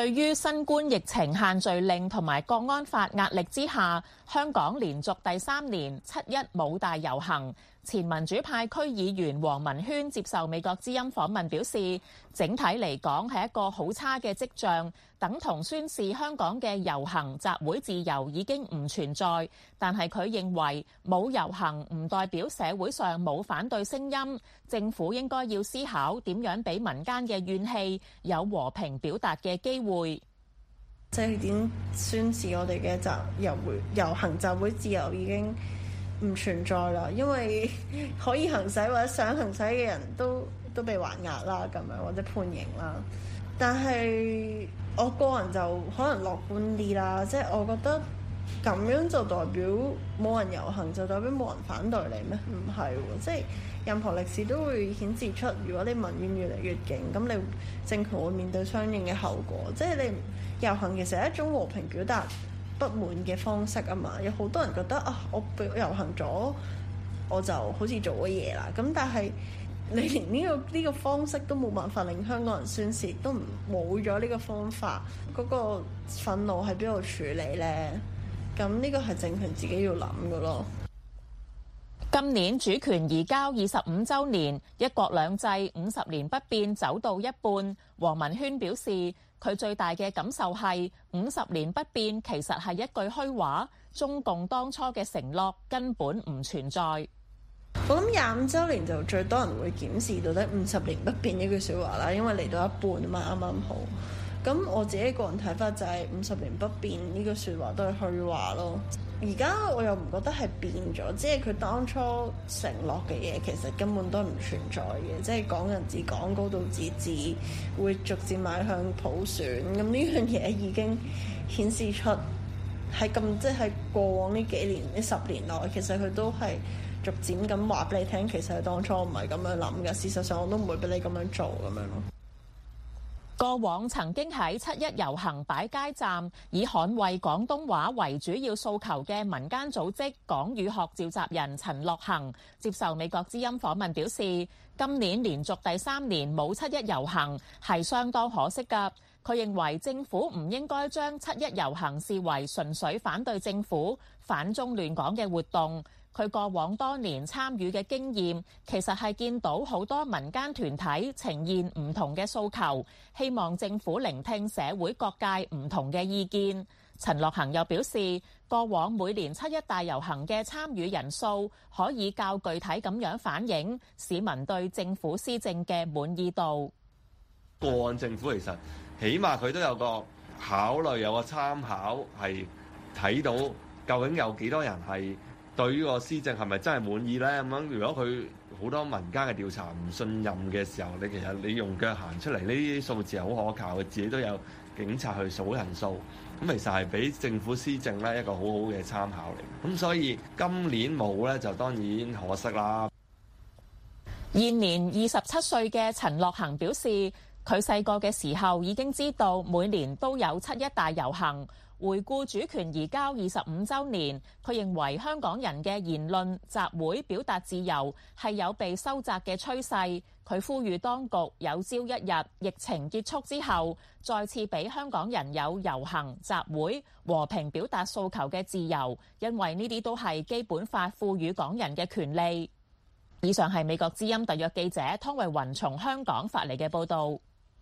對於新冠疫情限聚令同埋國安法壓力之下，香港連續第3年7·1冇大遊行。前民主派區議員黃文軒接受美國之音訪問表示，整體嚟講係一個好差嘅跡象，等同宣示香港嘅遊行集會自由已經唔存在。但係佢認為冇遊行唔代表社會上冇反對聲音，政府應該要思考點樣俾民間嘅怨氣有和平表達嘅機會。 即係點宣示我哋嘅遊行集會自由已經唔存在啦，因為可以行使或者想行使嘅人都被還押啦，咁樣或者判刑啦。但係我個人就可能樂觀啲啦，即係我覺得咁樣就代表冇人遊行就代表冇人反對你咩？唔係喎，即係任何歷史都會顯示出，如果你民怨越嚟越勁，咁你政權會面對相應嘅後果。即係你遊行其實係一種和平表達不滿嘅方式啊嘛，有好多人覺得啊，我遊行咗，我就好似做咗嘢啦。咁但係你連呢個方式都冇辦法令香港人宣泄，都冇咗呢個方法，嗰個憤怒喺邊度處理呢？咁呢個係政權自己要諗㗎咯。 今年主權移交25週年，一國兩制50年不變走到一半。黃文軒表示，佢最大嘅感受係50年不變其實係一句虛話，中共當初嘅承諾根本唔存在。 我諗25週年就最多人會檢視到底50年不變呢句説話啦，因為嚟到一半啊嘛，啱啱好。咁我自己個人睇法就係50年不變呢句説話都係虛話咯。而家我又唔覺得係變咗，即係佢當初承諾嘅嘢其實根本都唔存在嘅，即係港人治港、高度自治，會逐漸邁向普選。咁呢樣嘢已經顯示出喺即係過往呢幾年呢10年內，其實佢都係逐漸咁話俾你聽，其實當初唔係咁樣諗嘅。事實上我都唔會俾你咁樣做咁樣咯。 過往曾經喺7·1遊行擺街站，以捍衛廣東話為主要訴求嘅民間組織港語學召集人陳樂行接受美國之音訪問表示，今年連續第3年冇7·1遊行係相當可惜㗎。佢認為政府唔應該將7·1遊行視為純粹反對政府、反中亂港嘅活動。佢過往多年參與嘅經驗，其實係見到好多民間團體呈現唔同嘅訴求，希望政府聆聽社會各界唔同嘅意見。陳樂行又表示，過往每年7·1大遊行嘅參與人數，可以較具體咁樣反映市民對政府施政嘅滿意度。 個案政府其實起碼佢都有個考慮，有個參考，係睇到究竟有幾多人係對於個施政係咪真係滿意呢？咁樣如果佢好多民間嘅調查唔信任嘅時候，其實你用腳行出嚟，呢啲數字係好可靠嘅，自己都有警察去數人數，咁其實係俾政府施政呢一個好好嘅參考嚟。咁所以今年冇呢，就當然可惜啦。 現年27歲嘅陳樂行表示，佢細個嘅時候已經知道每年都有7·1大遊行。回顧主權移交25週年，佢認為香港人嘅言論、集會、表達自由係有被收窄嘅趨勢。佢呼籲當局有朝一日疫情結束之後，再次俾香港人有遊行、集會、和平表達訴求嘅自由，因為呢啲都係基本法賦予港人嘅權利。以上係美國之音特約記者湯慧雲從香港發嚟嘅報導。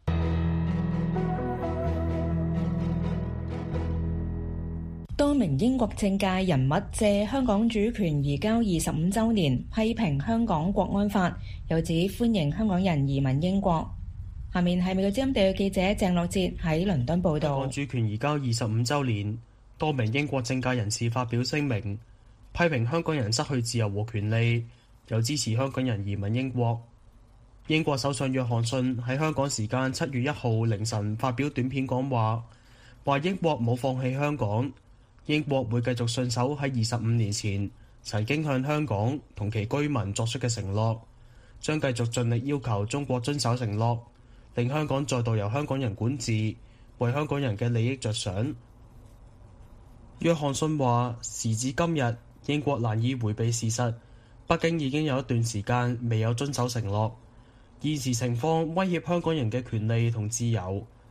多名英國政界人物借香港主權移交25週年批評香港國安法，又指歡迎香港人移民英國。下面係美國之音特約記者鄭樂哲喺倫敦報導。 香港主權移交25週年，多名英國政界人士發表聲明，批評香港人失去自由和權利，又支持香港人移民英國。英國首相約翰遜喺香港時間7月1號凌晨發表短片講話，話英國冇放棄香港。英國會繼續信守喺25年前曾經向香港同其居民作出嘅承諾，將繼續盡力要求中國遵守承諾，令香港再度由香港人管治，為香港人嘅利益着想。約翰遜話：時至今日，英國難以迴避事實，北京已經有一段時間未有遵守承諾，現時情況威脅香港人嘅權利同自由。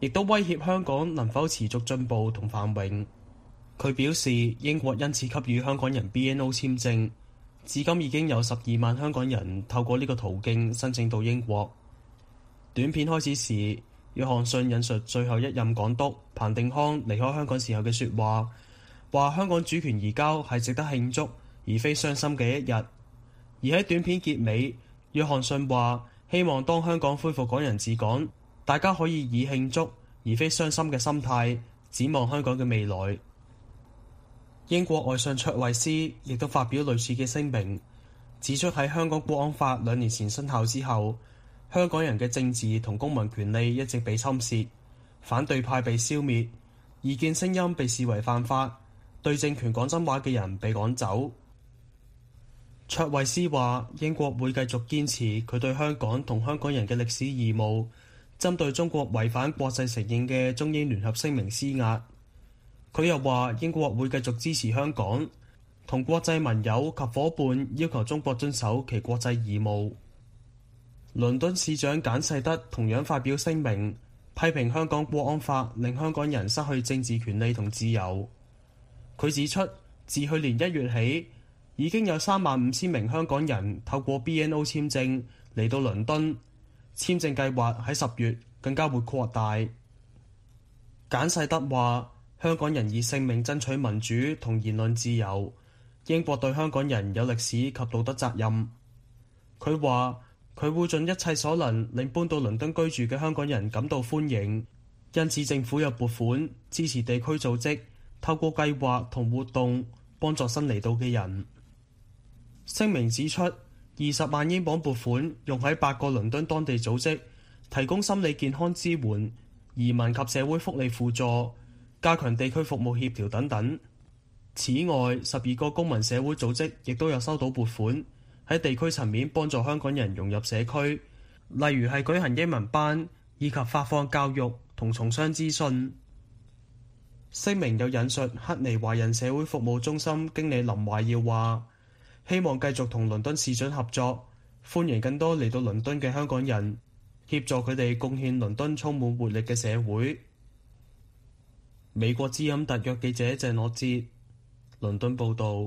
亦都威脅香港能否持續進步同繁榮。佢表示，英國因此給予香港人 BNO 簽證，至今已經有12萬香港人透過呢個途徑申請到英國。短片開始時，約翰遜引述最後一任港督彭定康離開香港時候嘅説話，話香港主權移交係值得慶祝而非傷心嘅一日。而喺短片結尾，約翰遜話希望當香港恢復港人治港，大家可以以慶祝而非傷心嘅心態展望香港嘅未來。英國外相卓慧思亦都發表類似嘅聲明，指出喺香港國安法2年前生效之後，香港人嘅政治同公民權利一直被侵蝕，反對派被消滅，異見聲音被視為犯法，對政權講真話嘅人被趕走。卓慧思話：英國會繼續堅持佢對香港同香港人嘅歷史義務，針對中國違反國際承認嘅中英聯合聲明施壓。佢又話：英國會繼續支持香港，同國際盟友及夥伴要求中國遵守其國際義務。倫敦市長簡世德同樣發表聲明，批評香港國安法令香港人失去政治權利同自由。佢指出，自去年1月起，已經有35000名香港人透過 BNO 簽證嚟到倫敦，簽證計劃喺10月更加會擴大。簡世德話：香港人以性命爭取民主同言論自由，英國對香港人有歷史及道德責任。佢話：佢會盡一切所能令搬到倫敦居住嘅香港人感到歡迎，因此政府有撥款支持地區組織，透過計劃同活動幫助新嚟到嘅人。聲明指出，20萬英鎊撥款用喺8個倫敦當地組織，提供心理健康支援、移民及社會福利輔助、加強地區服務協調等等。此外，12個公民社會組織亦都有收到撥款，喺地區層面幫助香港人融入社區，例如係舉行英文班以及發放教育同從商資訊。聲明又引述克尼華人社會服務中心經理林懷耀話：希望繼續同倫敦市長合作，歡迎更多嚟到倫敦嘅香港人，協助佢哋貢獻倫敦充滿活力嘅社會。美國之音特約記者鄭樂哲，倫敦報導。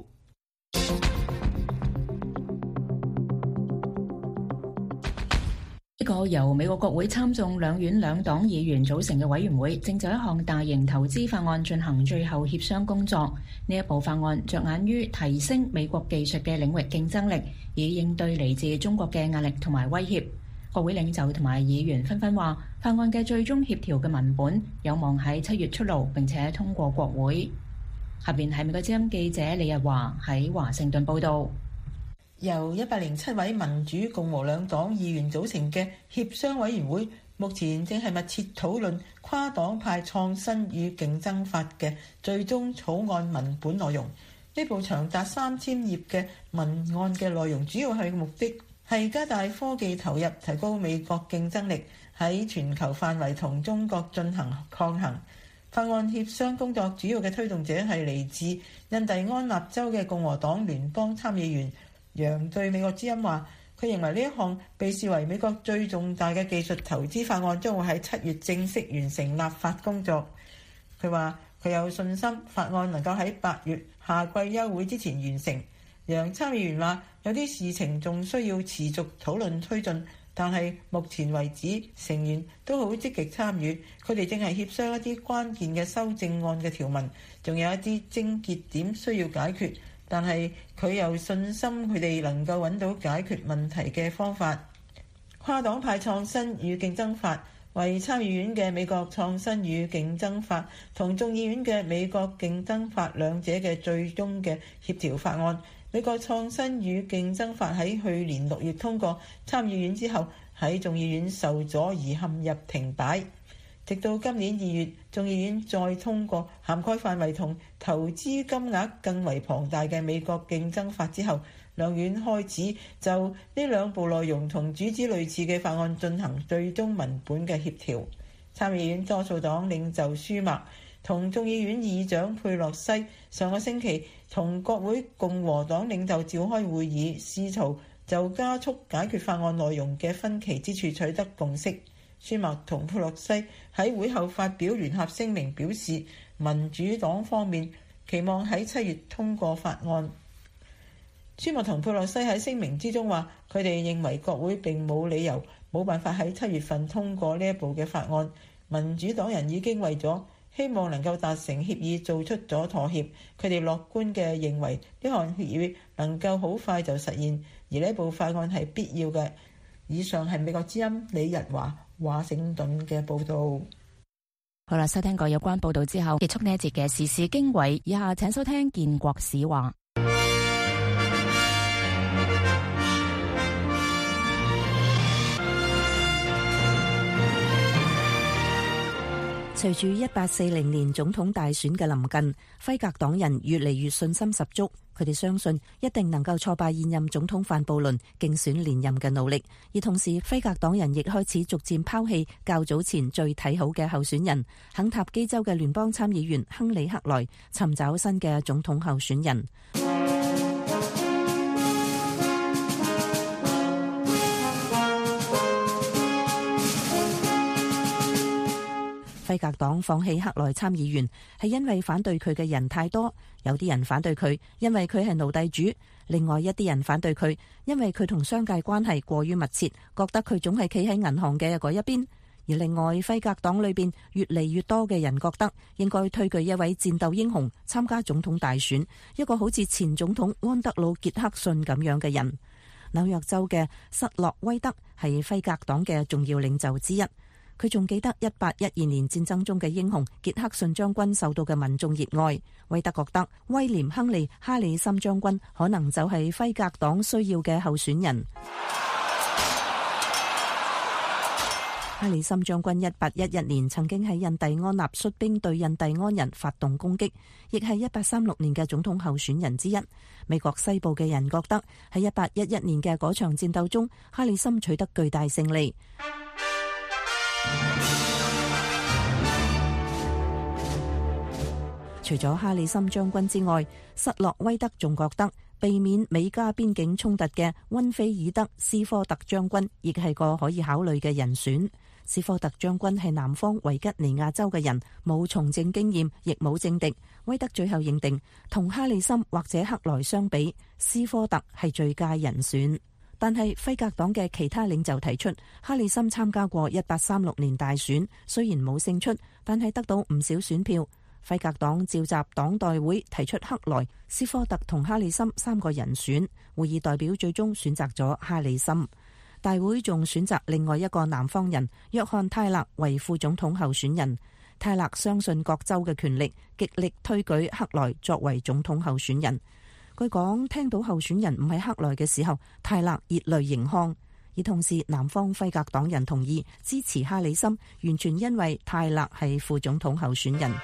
一個由美國國會參眾兩院兩黨議員組成嘅委員會，正就一項大型投資法案進行最後協商工作。呢一部法案着眼於提升美國技術嘅領域競爭力，以應對嚟自中國嘅壓力同埋威脅。國會領袖同埋議員紛紛話，法案嘅最終協調嘅文本有望喺7月出爐，並且通過國會。下邊係美國之音記者李日華喺華盛頓報道。 由107位民主共和兩黨議員組成嘅協商委員會，目前正係密切討論跨黨派創新與競爭法嘅最終草案文本內容。呢部長達3000頁嘅文案嘅內容，主要係目的係加大科技投入，提高美國競爭力，喺全球範圍同中國進行抗衡。法案協商工作主要嘅推動者係嚟自印第安納州嘅共和黨聯邦參議員楊對美國之音話，佢認為呢一項被視為美國最重大嘅技術投資法案將會喺7月正式完成立法工作。佢話佢有信心法案能夠喺8月夏季休會之前完成。楊參議員話，有啲事情仲需要持續討論推進，但係目前為止成員都好積極參與，佢哋正係協商一啲關鍵嘅修正案嘅條文，仲有一啲症結點需要解決。但係佢有信心佢哋能夠揾到解決問題嘅方法。跨黨派創新與競爭法為參議院嘅美國創新與競爭法同眾議院嘅美國競爭法兩者嘅最終嘅協調法案。美國創新與競爭法喺去年6月通過參議院之後，喺眾議院受阻而陷入停擺。直到今年2月，眾議院再通過涵蓋範圍同投資金額更為龐大嘅美國競爭法之後，兩院開始就呢兩部內容同主旨類似嘅法案進行最終文本嘅協調。參議院多數黨領袖舒默同眾議院議長佩洛西上個星期同國會共和黨領袖召開會議，試圖就加速解決法案內容嘅分歧之處取得共識。 舒默同佩洛西喺會後發表聯合聲明，表示民主黨方面期望喺7月通過法案。舒默同佩洛西喺聲明之中話，佢哋認為國會並冇理由冇辦法喺7月份通過呢一部嘅法案。民主黨人已經為咗希望能夠達成協議做出咗妥協，佢哋樂觀嘅認為呢項協議能夠好快就實現，而呢部法案係必要嘅。以上係美國之音李日華華盛頓嘅報導。 好啦，收聽過有關報導之後，結束呢一節嘅時事經緯。以下請收聽建國史話。隨住1840年總統大選嘅臨近，輝格黨人越嚟越信心十足，佢哋相信一定能夠挫敗現任總統范布倫競選連任嘅努力，而同時輝格黨人亦開始逐漸拋棄較早前最睇好嘅候選人肯塔基州嘅聯邦參議員亨利克萊，尋找新嘅總統候選人。輝格黨放棄克萊參議員係因為反對佢嘅人太多，有啲人反對佢因為佢係奴隸主，另外一啲人反對佢因為佢同商界關係過於密切，覺得佢總係企喺銀行嘅嗰一邊。而另外輝格黨裏邊越嚟越多嘅人覺得應該推舉一位戰鬥英雄參加總統大選，一個好似前總統安德魯傑克遜咁樣嘅人。紐約州嘅瑟洛威德係輝格黨嘅重要領袖之一。佢仲記得1812年戰爭中嘅英雄傑克遜將軍受到嘅民眾熱愛。威德覺得威廉·亨利·哈里森將軍可能就係輝格黨需要嘅候選人。哈里森將軍1811年曾經喺印第安納率兵對印第安人發動攻擊，亦係1836年嘅總統候選人之一。美國西部嘅人覺得喺1811年嘅嗰場戰鬥中，哈里森取得巨大勝利。除咗哈里森將軍之外，瑟洛威德仲覺得避免美加邊境衝突嘅溫菲爾德斯科特將軍亦係個可以考慮嘅人選。斯科特將軍係南方維吉尼亞州嘅人，冇從政經驗，亦冇政敵。威德最後認定，同哈里森或者克萊相比，斯科特係最佳人選。但係輝格黨嘅其他領袖提出，哈里森參加過1836年大選，雖然冇勝出，但係得到唔少選票。輝格黨召集黨代會提出克萊、斯科特同哈里森3個人選，會議代表最終選擇咗哈里森。大會仲選擇另外一個南方人約翰泰勒為副總統候選人。泰勒相信各州嘅權力，極力推舉克萊作為總統候選人。據講，聽到候選人唔係克萊嘅時候，泰勒熱淚盈眶。而同時，南方輝格黨人同意支持哈里森，完全因為泰勒係副總統候選人。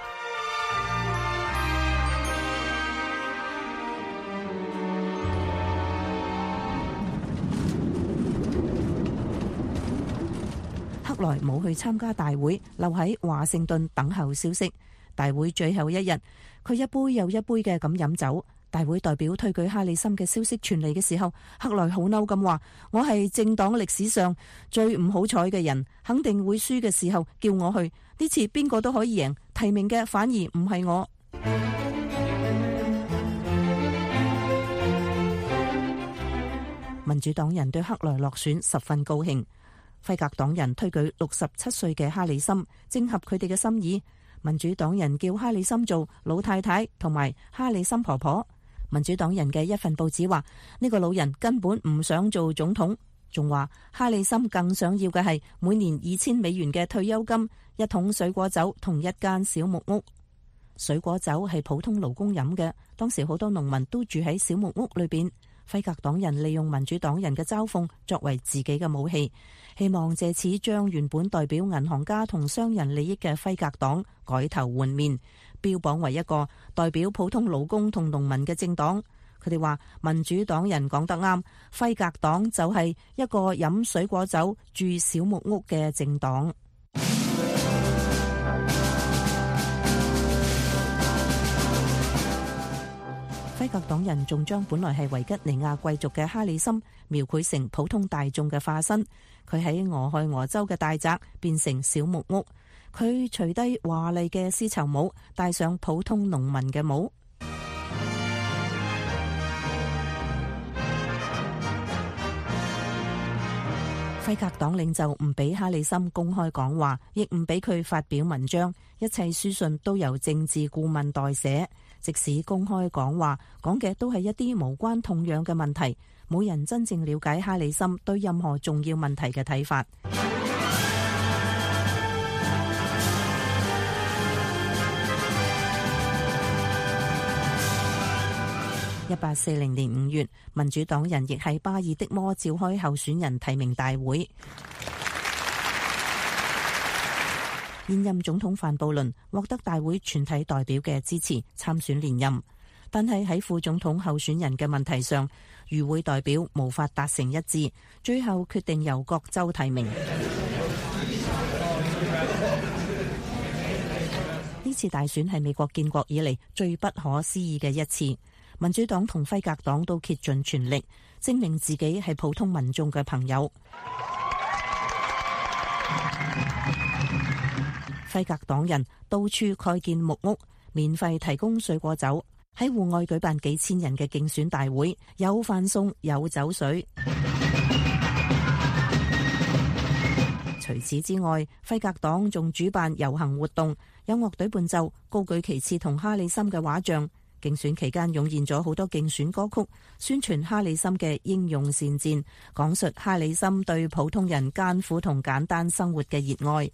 克萊冇去參加大會，留喺華盛頓等候消息。大會最後一日，佢一杯又一杯嘅咁飲酒。大會代表推舉哈里森嘅消息傳嚟嘅時候，克萊好嬲咁話：我係政黨歷史上最唔好彩嘅人，肯定會輸嘅時候叫我去，呢次邊個都可以贏，提名嘅反而唔係我。民主黨人對克萊落選十分高興。輝格黨人推舉67歲嘅哈里森，正合佢哋嘅心意。民主黨人叫哈里森做老太太同埋哈里森婆婆。民主黨人嘅一份報紙話，呢個老人根本唔想做總統，仲話哈里森更想要嘅係每年$2000嘅退休金、一桶水果酒同一間小木屋。水果酒係普通勞工飲嘅，當時好多農民都住喺小木屋裏邊。輝格黨人利用民主黨人嘅嘲諷作為自己嘅武器，希望借此將原本代表銀行家同商人利益嘅輝格黨改頭換面，標榜為一個代表普通勞工同農民嘅政黨。佢哋話民主黨人講得啱，輝格黨就係一個飲水果酒、住小木屋嘅政黨。輝格黨人仲將本來係維吉尼亞貴族嘅哈里森描繪成普通大眾嘅化身， 佢喺俄亥俄州嘅大宅變成小木屋。佢除低華麗嘅絲綢帽，戴上普通農民嘅帽。輝格黨領袖唔俾哈里森公開講話，亦唔俾佢發表文章，一切書信都由政治顧問代寫。即使公開講話，講嘅都係一啲無關痛癢嘅問題，冇人真正了解哈里森對任何重要問題嘅睇法。1840年5月，民主黨人亦喺巴爾的摩召開候選人提名大會。現任總統范布倫獲得大會全體代表嘅支持參選連任，但係喺副總統候選人嘅問題上，與會代表無法達成一致，最後決定由各州提名。呢次大選係美國建國以嚟最不可思議嘅一次。民主黨同輝格黨都竭盡全力證明自己係普通民眾嘅朋友。輝格黨人到處蓋建木屋，免費提供水果酒，喺戶外舉辦幾千人嘅競選大會，有飯餸有酒水。除此之外，輝格黨仲主辦遊行活動，有樂隊伴奏，高舉旗幟同哈里森嘅畫像。競選期間湧現咗好多競選歌曲，宣傳哈里森嘅英勇善戰，講述哈里森對普通人艱苦同簡單生活嘅熱愛。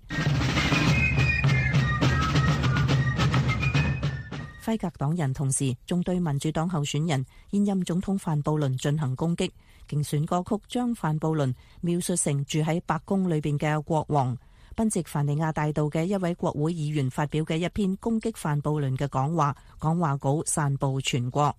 輝格黨人同時仲對民主黨候選人現任總統范布倫進行攻擊，競選歌曲將范布倫描述成住喺白宮裏邊嘅國王。賓夕凡尼亞大道嘅一位國會議員發表嘅一篇攻擊范布倫嘅講話稿散佈全國。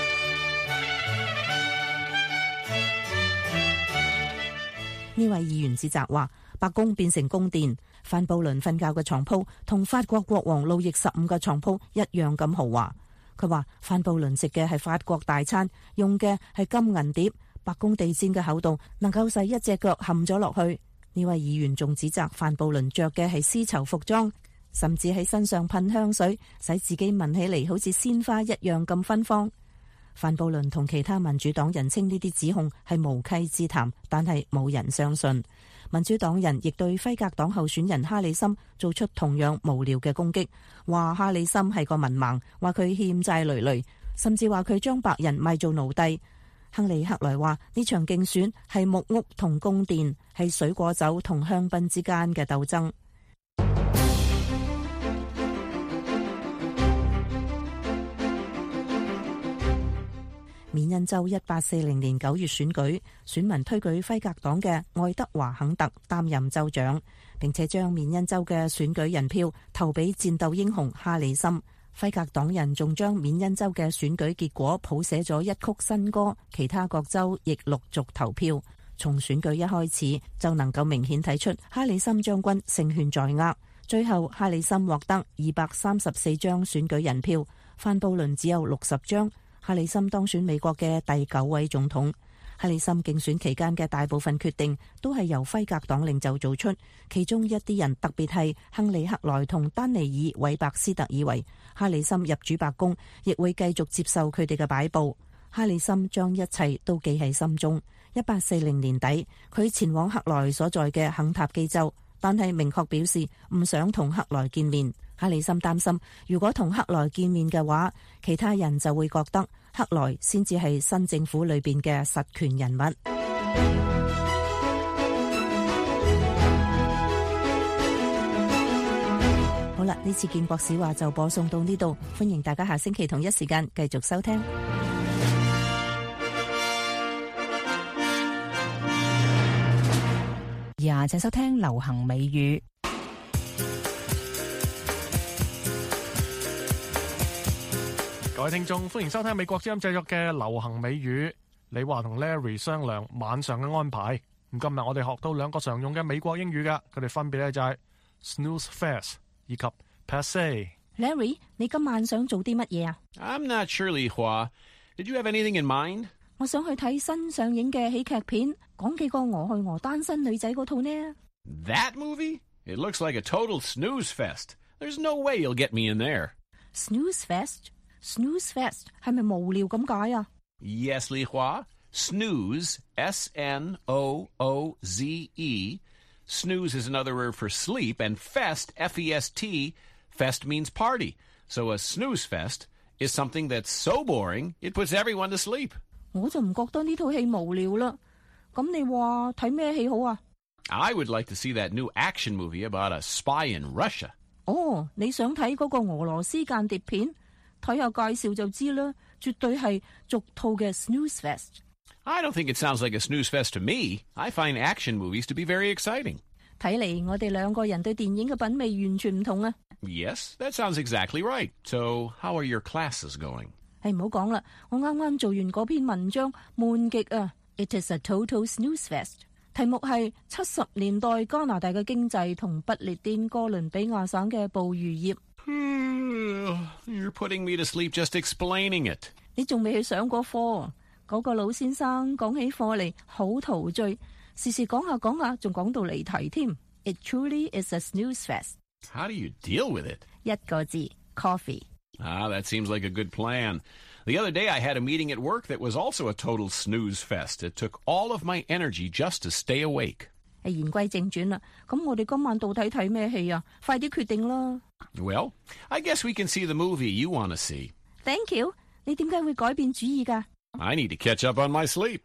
呢位議員指責話，白宮變成宮殿，范布倫瞓覺嘅床鋪同法國國王路易15嘅床鋪一樣咁豪華。佢話范布倫食嘅係法國大餐，用嘅係金銀碟，白宮地氈嘅厚度能夠使一隻腳陷咗落去。呢位議員仲指責范布倫着嘅係絲綢服裝，甚至喺身上噴香水，使自己聞起嚟好似鮮花一樣咁芬芳。范布倫同其他民主黨人稱呢啲指控係無稽之談，但係冇人相信。民主黨人亦對輝格黨候選人哈里森做出同樣無聊嘅攻擊，話哈里森係個文盲，話佢欠債累累，甚至話佢將白人賣做奴隸。亨利克萊話呢場競選係木屋同宮殿，係水果酒同香檳之間嘅鬥爭。緬因州1840年9月選舉，選民推舉輝格黨嘅愛德華肯特擔任州長，並且將緬因州嘅選舉人票投俾戰鬥英雄哈里森。輝格黨人仲將緬因州嘅選舉結果譜寫咗一曲新歌，其他各州亦陸續投票。從選舉一開始就能夠明顯睇出哈里森將軍勝券在握。最後哈里森獲得234張選舉人票，范布倫只有60張。哈里森當選美國嘅第9位總統。哈里森競選期間嘅大部分決定都係由輝格黨領袖做出，其中一啲人，特別係亨利克萊同丹尼爾韋伯斯特以為哈里森入主白宮亦會繼續接受佢哋嘅擺佈。哈里森將一切都記喺心中。1840年底，佢前往克萊所在嘅肯塔基州，但係明確表示唔想同克萊見面。哈里森擔心，如果同克萊見面嘅話，其他人就會覺得克萊先至係新政府裏邊嘅實權人物。好啦，呢次建國史話就播送到呢度，歡迎大家下星期同一時間繼續收聽。請收聽流行美語。 各位聽眾，歡迎收聽美國之音製作嘅流行美語。李華同 Larry 商量晚上嘅安排。咁今日我哋學到2個常用嘅美國英語噶，佢哋分別咧就係 snooze fest 以及 passe。 Larry， 你今晚想做啲乜嘢啊？ I'm not sure, Li Hua. Did you have anything in mind? 我想去睇新上映嘅喜劇片，講幾個俄去俄單身女仔嗰套呢。 That movie? It looks like a total snooze fest. There's no way you'll get me in there. Snooze fest? Snooze fest 係咪無聊咁解啊？ Yes, Li Hua. Snooze, S-N-O-O-Z-E. Snooze is another word for sleep, and fest, F-E-S-T, fest means party. So a snooze fest is something that's so boring, it puts everyone to sleep. 我就唔覺得呢套戲無聊啦。咁你話睇咩戲好啊？ I would like to see that new action movie about a spy in Russia. 哦，你想睇嗰個俄羅斯間諜片？睇下介紹就知啦，絕對係俗套嘅 snooze fest。 I don't think it sounds like a snooze fest to me. I find action movies to be very exciting. 睇嚟我哋兩個人對電影嘅品味完全唔同啊。 Yes, that sounds exactly right. So, how are your classes going? 唔好講啦，我啱啱做完嗰篇文章，悶極啊 ！It is a total snooze fest。題目係70年代加拿大嘅經濟同不列顛哥倫比亞省嘅捕魚業。 You're putting me to sleep just explaining it. 你仲未去上過課？嗰個老先生講起課嚟好陶醉，時時講下講下，仲講到離題添。It truly is a snooze fest. How do you deal with it? 一個字 ，coffee. That seems like a good plan. The other day I had a meeting at work that was also a total snooze fest. It took all of my energy just to stay awake. 言歸正傳啦，咁我哋今晚到底睇咩戲啊？快啲決定啦！ Well, I guess we can see the movie you want to see. Thank you. 你點解會改變主意㗎？ I need to catch up on my sleep.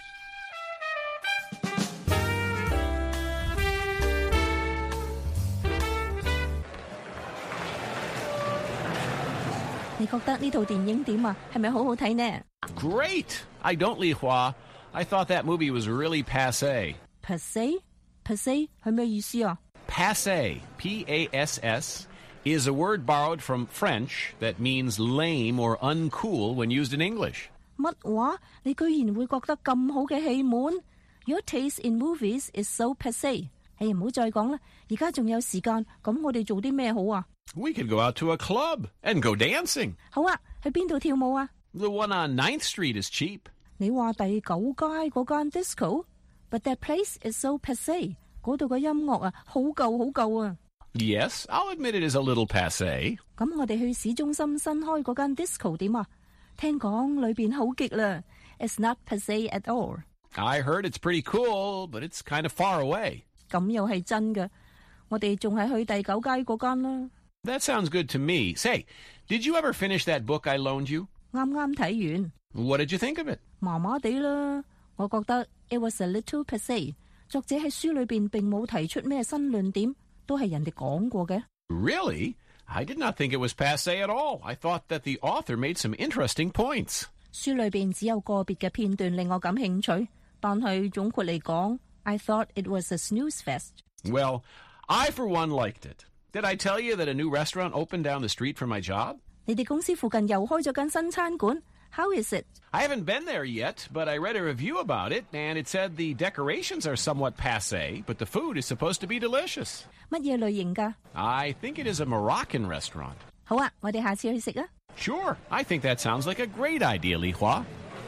你覺得呢套電影點啊？係咪好好睇呢？ Great! I don't, Li Hua. I thought that movie was really passé. Passé? Passé 係咩意思啊？ Passé, P-A-S-S, is a word borrowed from French that means lame or uncool when used in English. 乜話？你居然會覺得咁好嘅戲悶？ Your taste in movies is so passé. 唔好再講啦，而家仲有時間，咁我哋做啲咩好啊？ We could go out to a club and go dancing. 好啊，去邊度跳舞啊？ The one on 9th Street is cheap. 你話第9街嗰間 disco？But that place is so passé. 嗰度嘅音樂啊，好舊好舊啊。 Yes, I'll admit it is a little passé. 咁我哋去市中心新開嗰間 disco 點啊？聽講裏邊好激啦。It's not passé at all. I heard it's pretty cool, but it's kind of far away. 咁又係真嘅，我哋仲係去第9街嗰間啦。 That sounds good to me. Say, did you ever finish that book I loaned you? 啱啱睇完。 What did you think of it? 麻麻地啦，我覺得 it was a little passé。作者喺書裏邊並冇提出咩新論點，都係人哋講過嘅。 Really? I did not think it was passé at all. I thought that the author made some interesting points. 書裏邊只有個別嘅片段令我感興趣，但係總括嚟講 I thought it was a snooze fest. Well, I for one liked it. Did I tell you that a new restaurant opened down the street from my job? 你哋公司附近又開咗間新餐館 How is it? I haven't been there yet, but I read a review about it, and it said the decorations are somewhat passé, but the food is supposed to be delicious. 乜嘢類型㗎？ I think it is a Moroccan restaurant. 好啊，我哋下次去食啊。 Sure, I think that sounds like a great idea, Li Hua.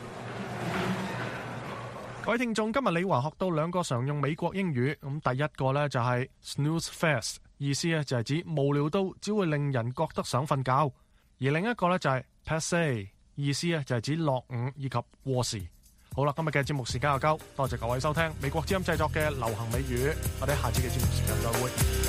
各位聽眾，今日李華學到2個常用美國英語，咁第一個呢就係 snooze fest， 意思呢就係指無聊到只會令人覺得想瞓覺，而另一個呢就係 passé， 意思呢就係指落伍以及過時。好啦，今日嘅節目時間又夠，多謝各位收聽美國之音製作嘅流行美語，我哋下次嘅節目時間再會。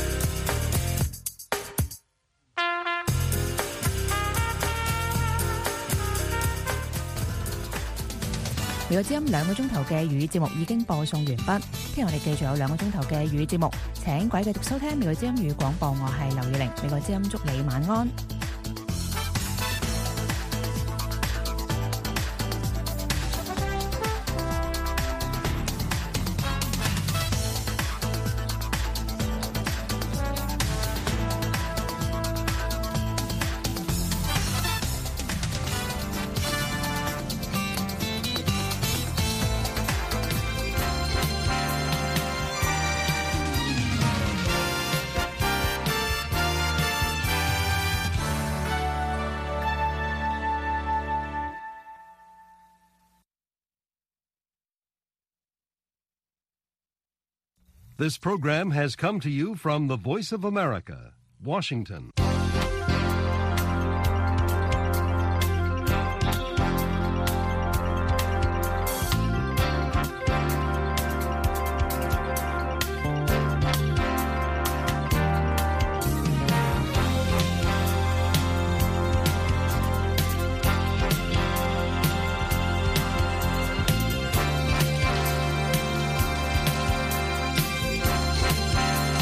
美國之音2個鐘頭嘅粵語節目已經播送完畢，聽日我哋繼續有2個鐘頭嘅粵語節目，請各位繼續收聽美國之音粵語廣播，我係劉以玲，美國之音祝你晚安。 This program has come to you from the Voice of America, Washington.